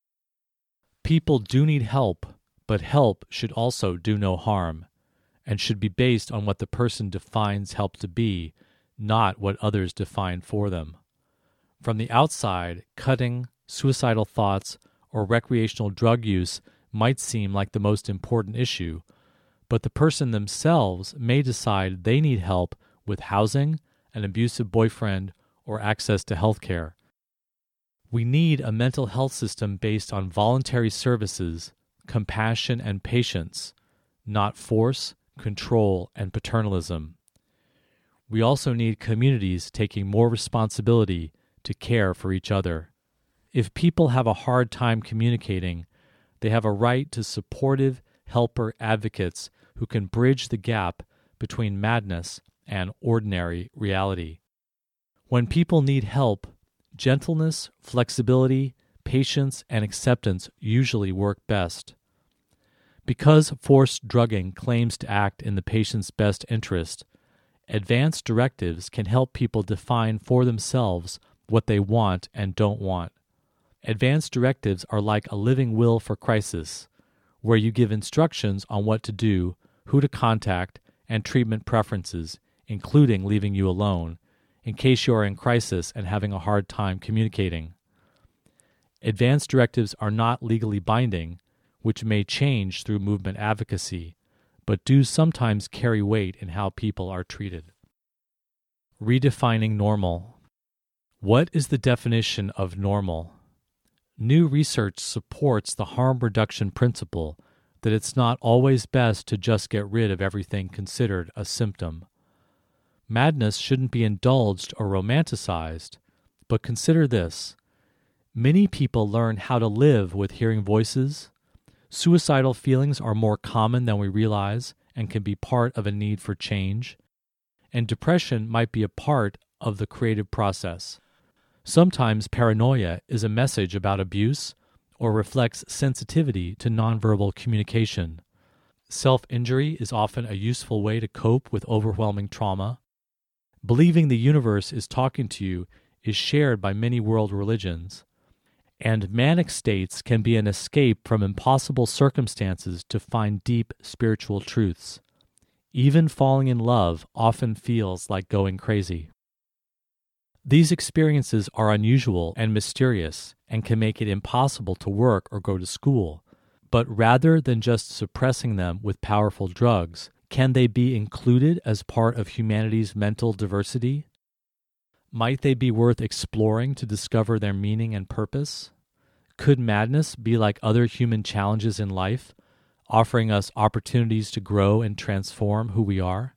People do need help, but help should also do no harm, and should be based on what the person defines help to be, not what others define for them. From the outside, cutting, suicidal thoughts, or recreational drug use might seem like the most important issue, but the person themselves may decide they need help with housing, an abusive boyfriend, or access to health care. We need a mental health system based on voluntary services, compassion, and patience, not force, control, and paternalism. We also need communities taking more responsibility to care for each other. If people have a hard time communicating, they have a right to supportive helper advocates who can bridge the gap between madness and ordinary reality. When people need help, gentleness, flexibility, patience, and acceptance usually work best. Because forced drugging claims to act in the patient's best interest, advanced directives can help people define for themselves what they want and don't want. Advanced directives are like a living will for crisis, where you give instructions on what to do, who to contact, and treatment preferences, including leaving you alone, in case you are in crisis and having a hard time communicating. Advanced directives are not legally binding, which may change through movement advocacy, but do sometimes carry weight in how people are treated. Redefining normal. What is the definition of normal? New research supports the harm reduction principle that it's not always best to just get rid of everything considered a symptom. Madness shouldn't be indulged or romanticized, but consider this. Many people learn how to live with hearing voices. Suicidal feelings are more common than we realize and can be part of a need for change. And depression might be a part of the creative process. Sometimes paranoia is a message about abuse or reflects sensitivity to nonverbal communication. Self-injury is often a useful way to cope with overwhelming trauma. Believing the universe is talking to you is shared by many world religions. And manic states can be an escape from impossible circumstances to find deep spiritual truths. Even falling in love often feels like going crazy. These experiences are unusual and mysterious and can make it impossible to work or go to school. But rather than just suppressing them with powerful drugs, can they be included as part of humanity's mental diversity? Might they be worth exploring to discover their meaning and purpose? Could madness be like other human challenges in life, offering us opportunities to grow and transform who we are?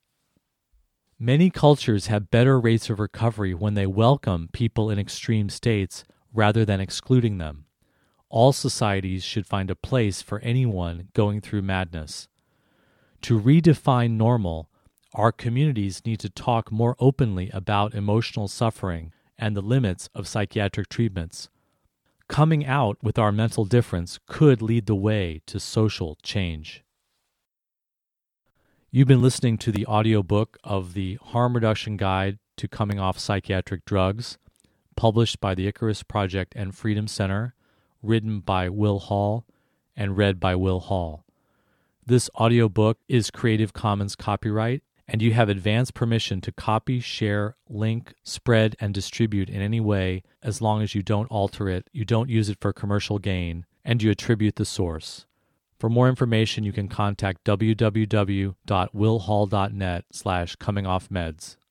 Many cultures have better rates of recovery when they welcome people in extreme states rather than excluding them. All societies should find a place for anyone going through madness. To redefine normal, our communities need to talk more openly about emotional suffering and the limits of psychiatric treatments. Coming out with our mental difference could lead the way to social change. You've been listening to the audiobook of the Harm Reduction Guide to Coming Off Psychiatric Drugs, published by the Icarus Project and Freedom Center, written by Will Hall, and read by Will Hall. This audiobook is Creative Commons copyright, and you have advance permission to copy, share, link, spread, and distribute in any way as long as you don't alter it, you don't use it for commercial gain, and you attribute the source. For more information, you can contact w w w dot will hall dot net slash coming off meds.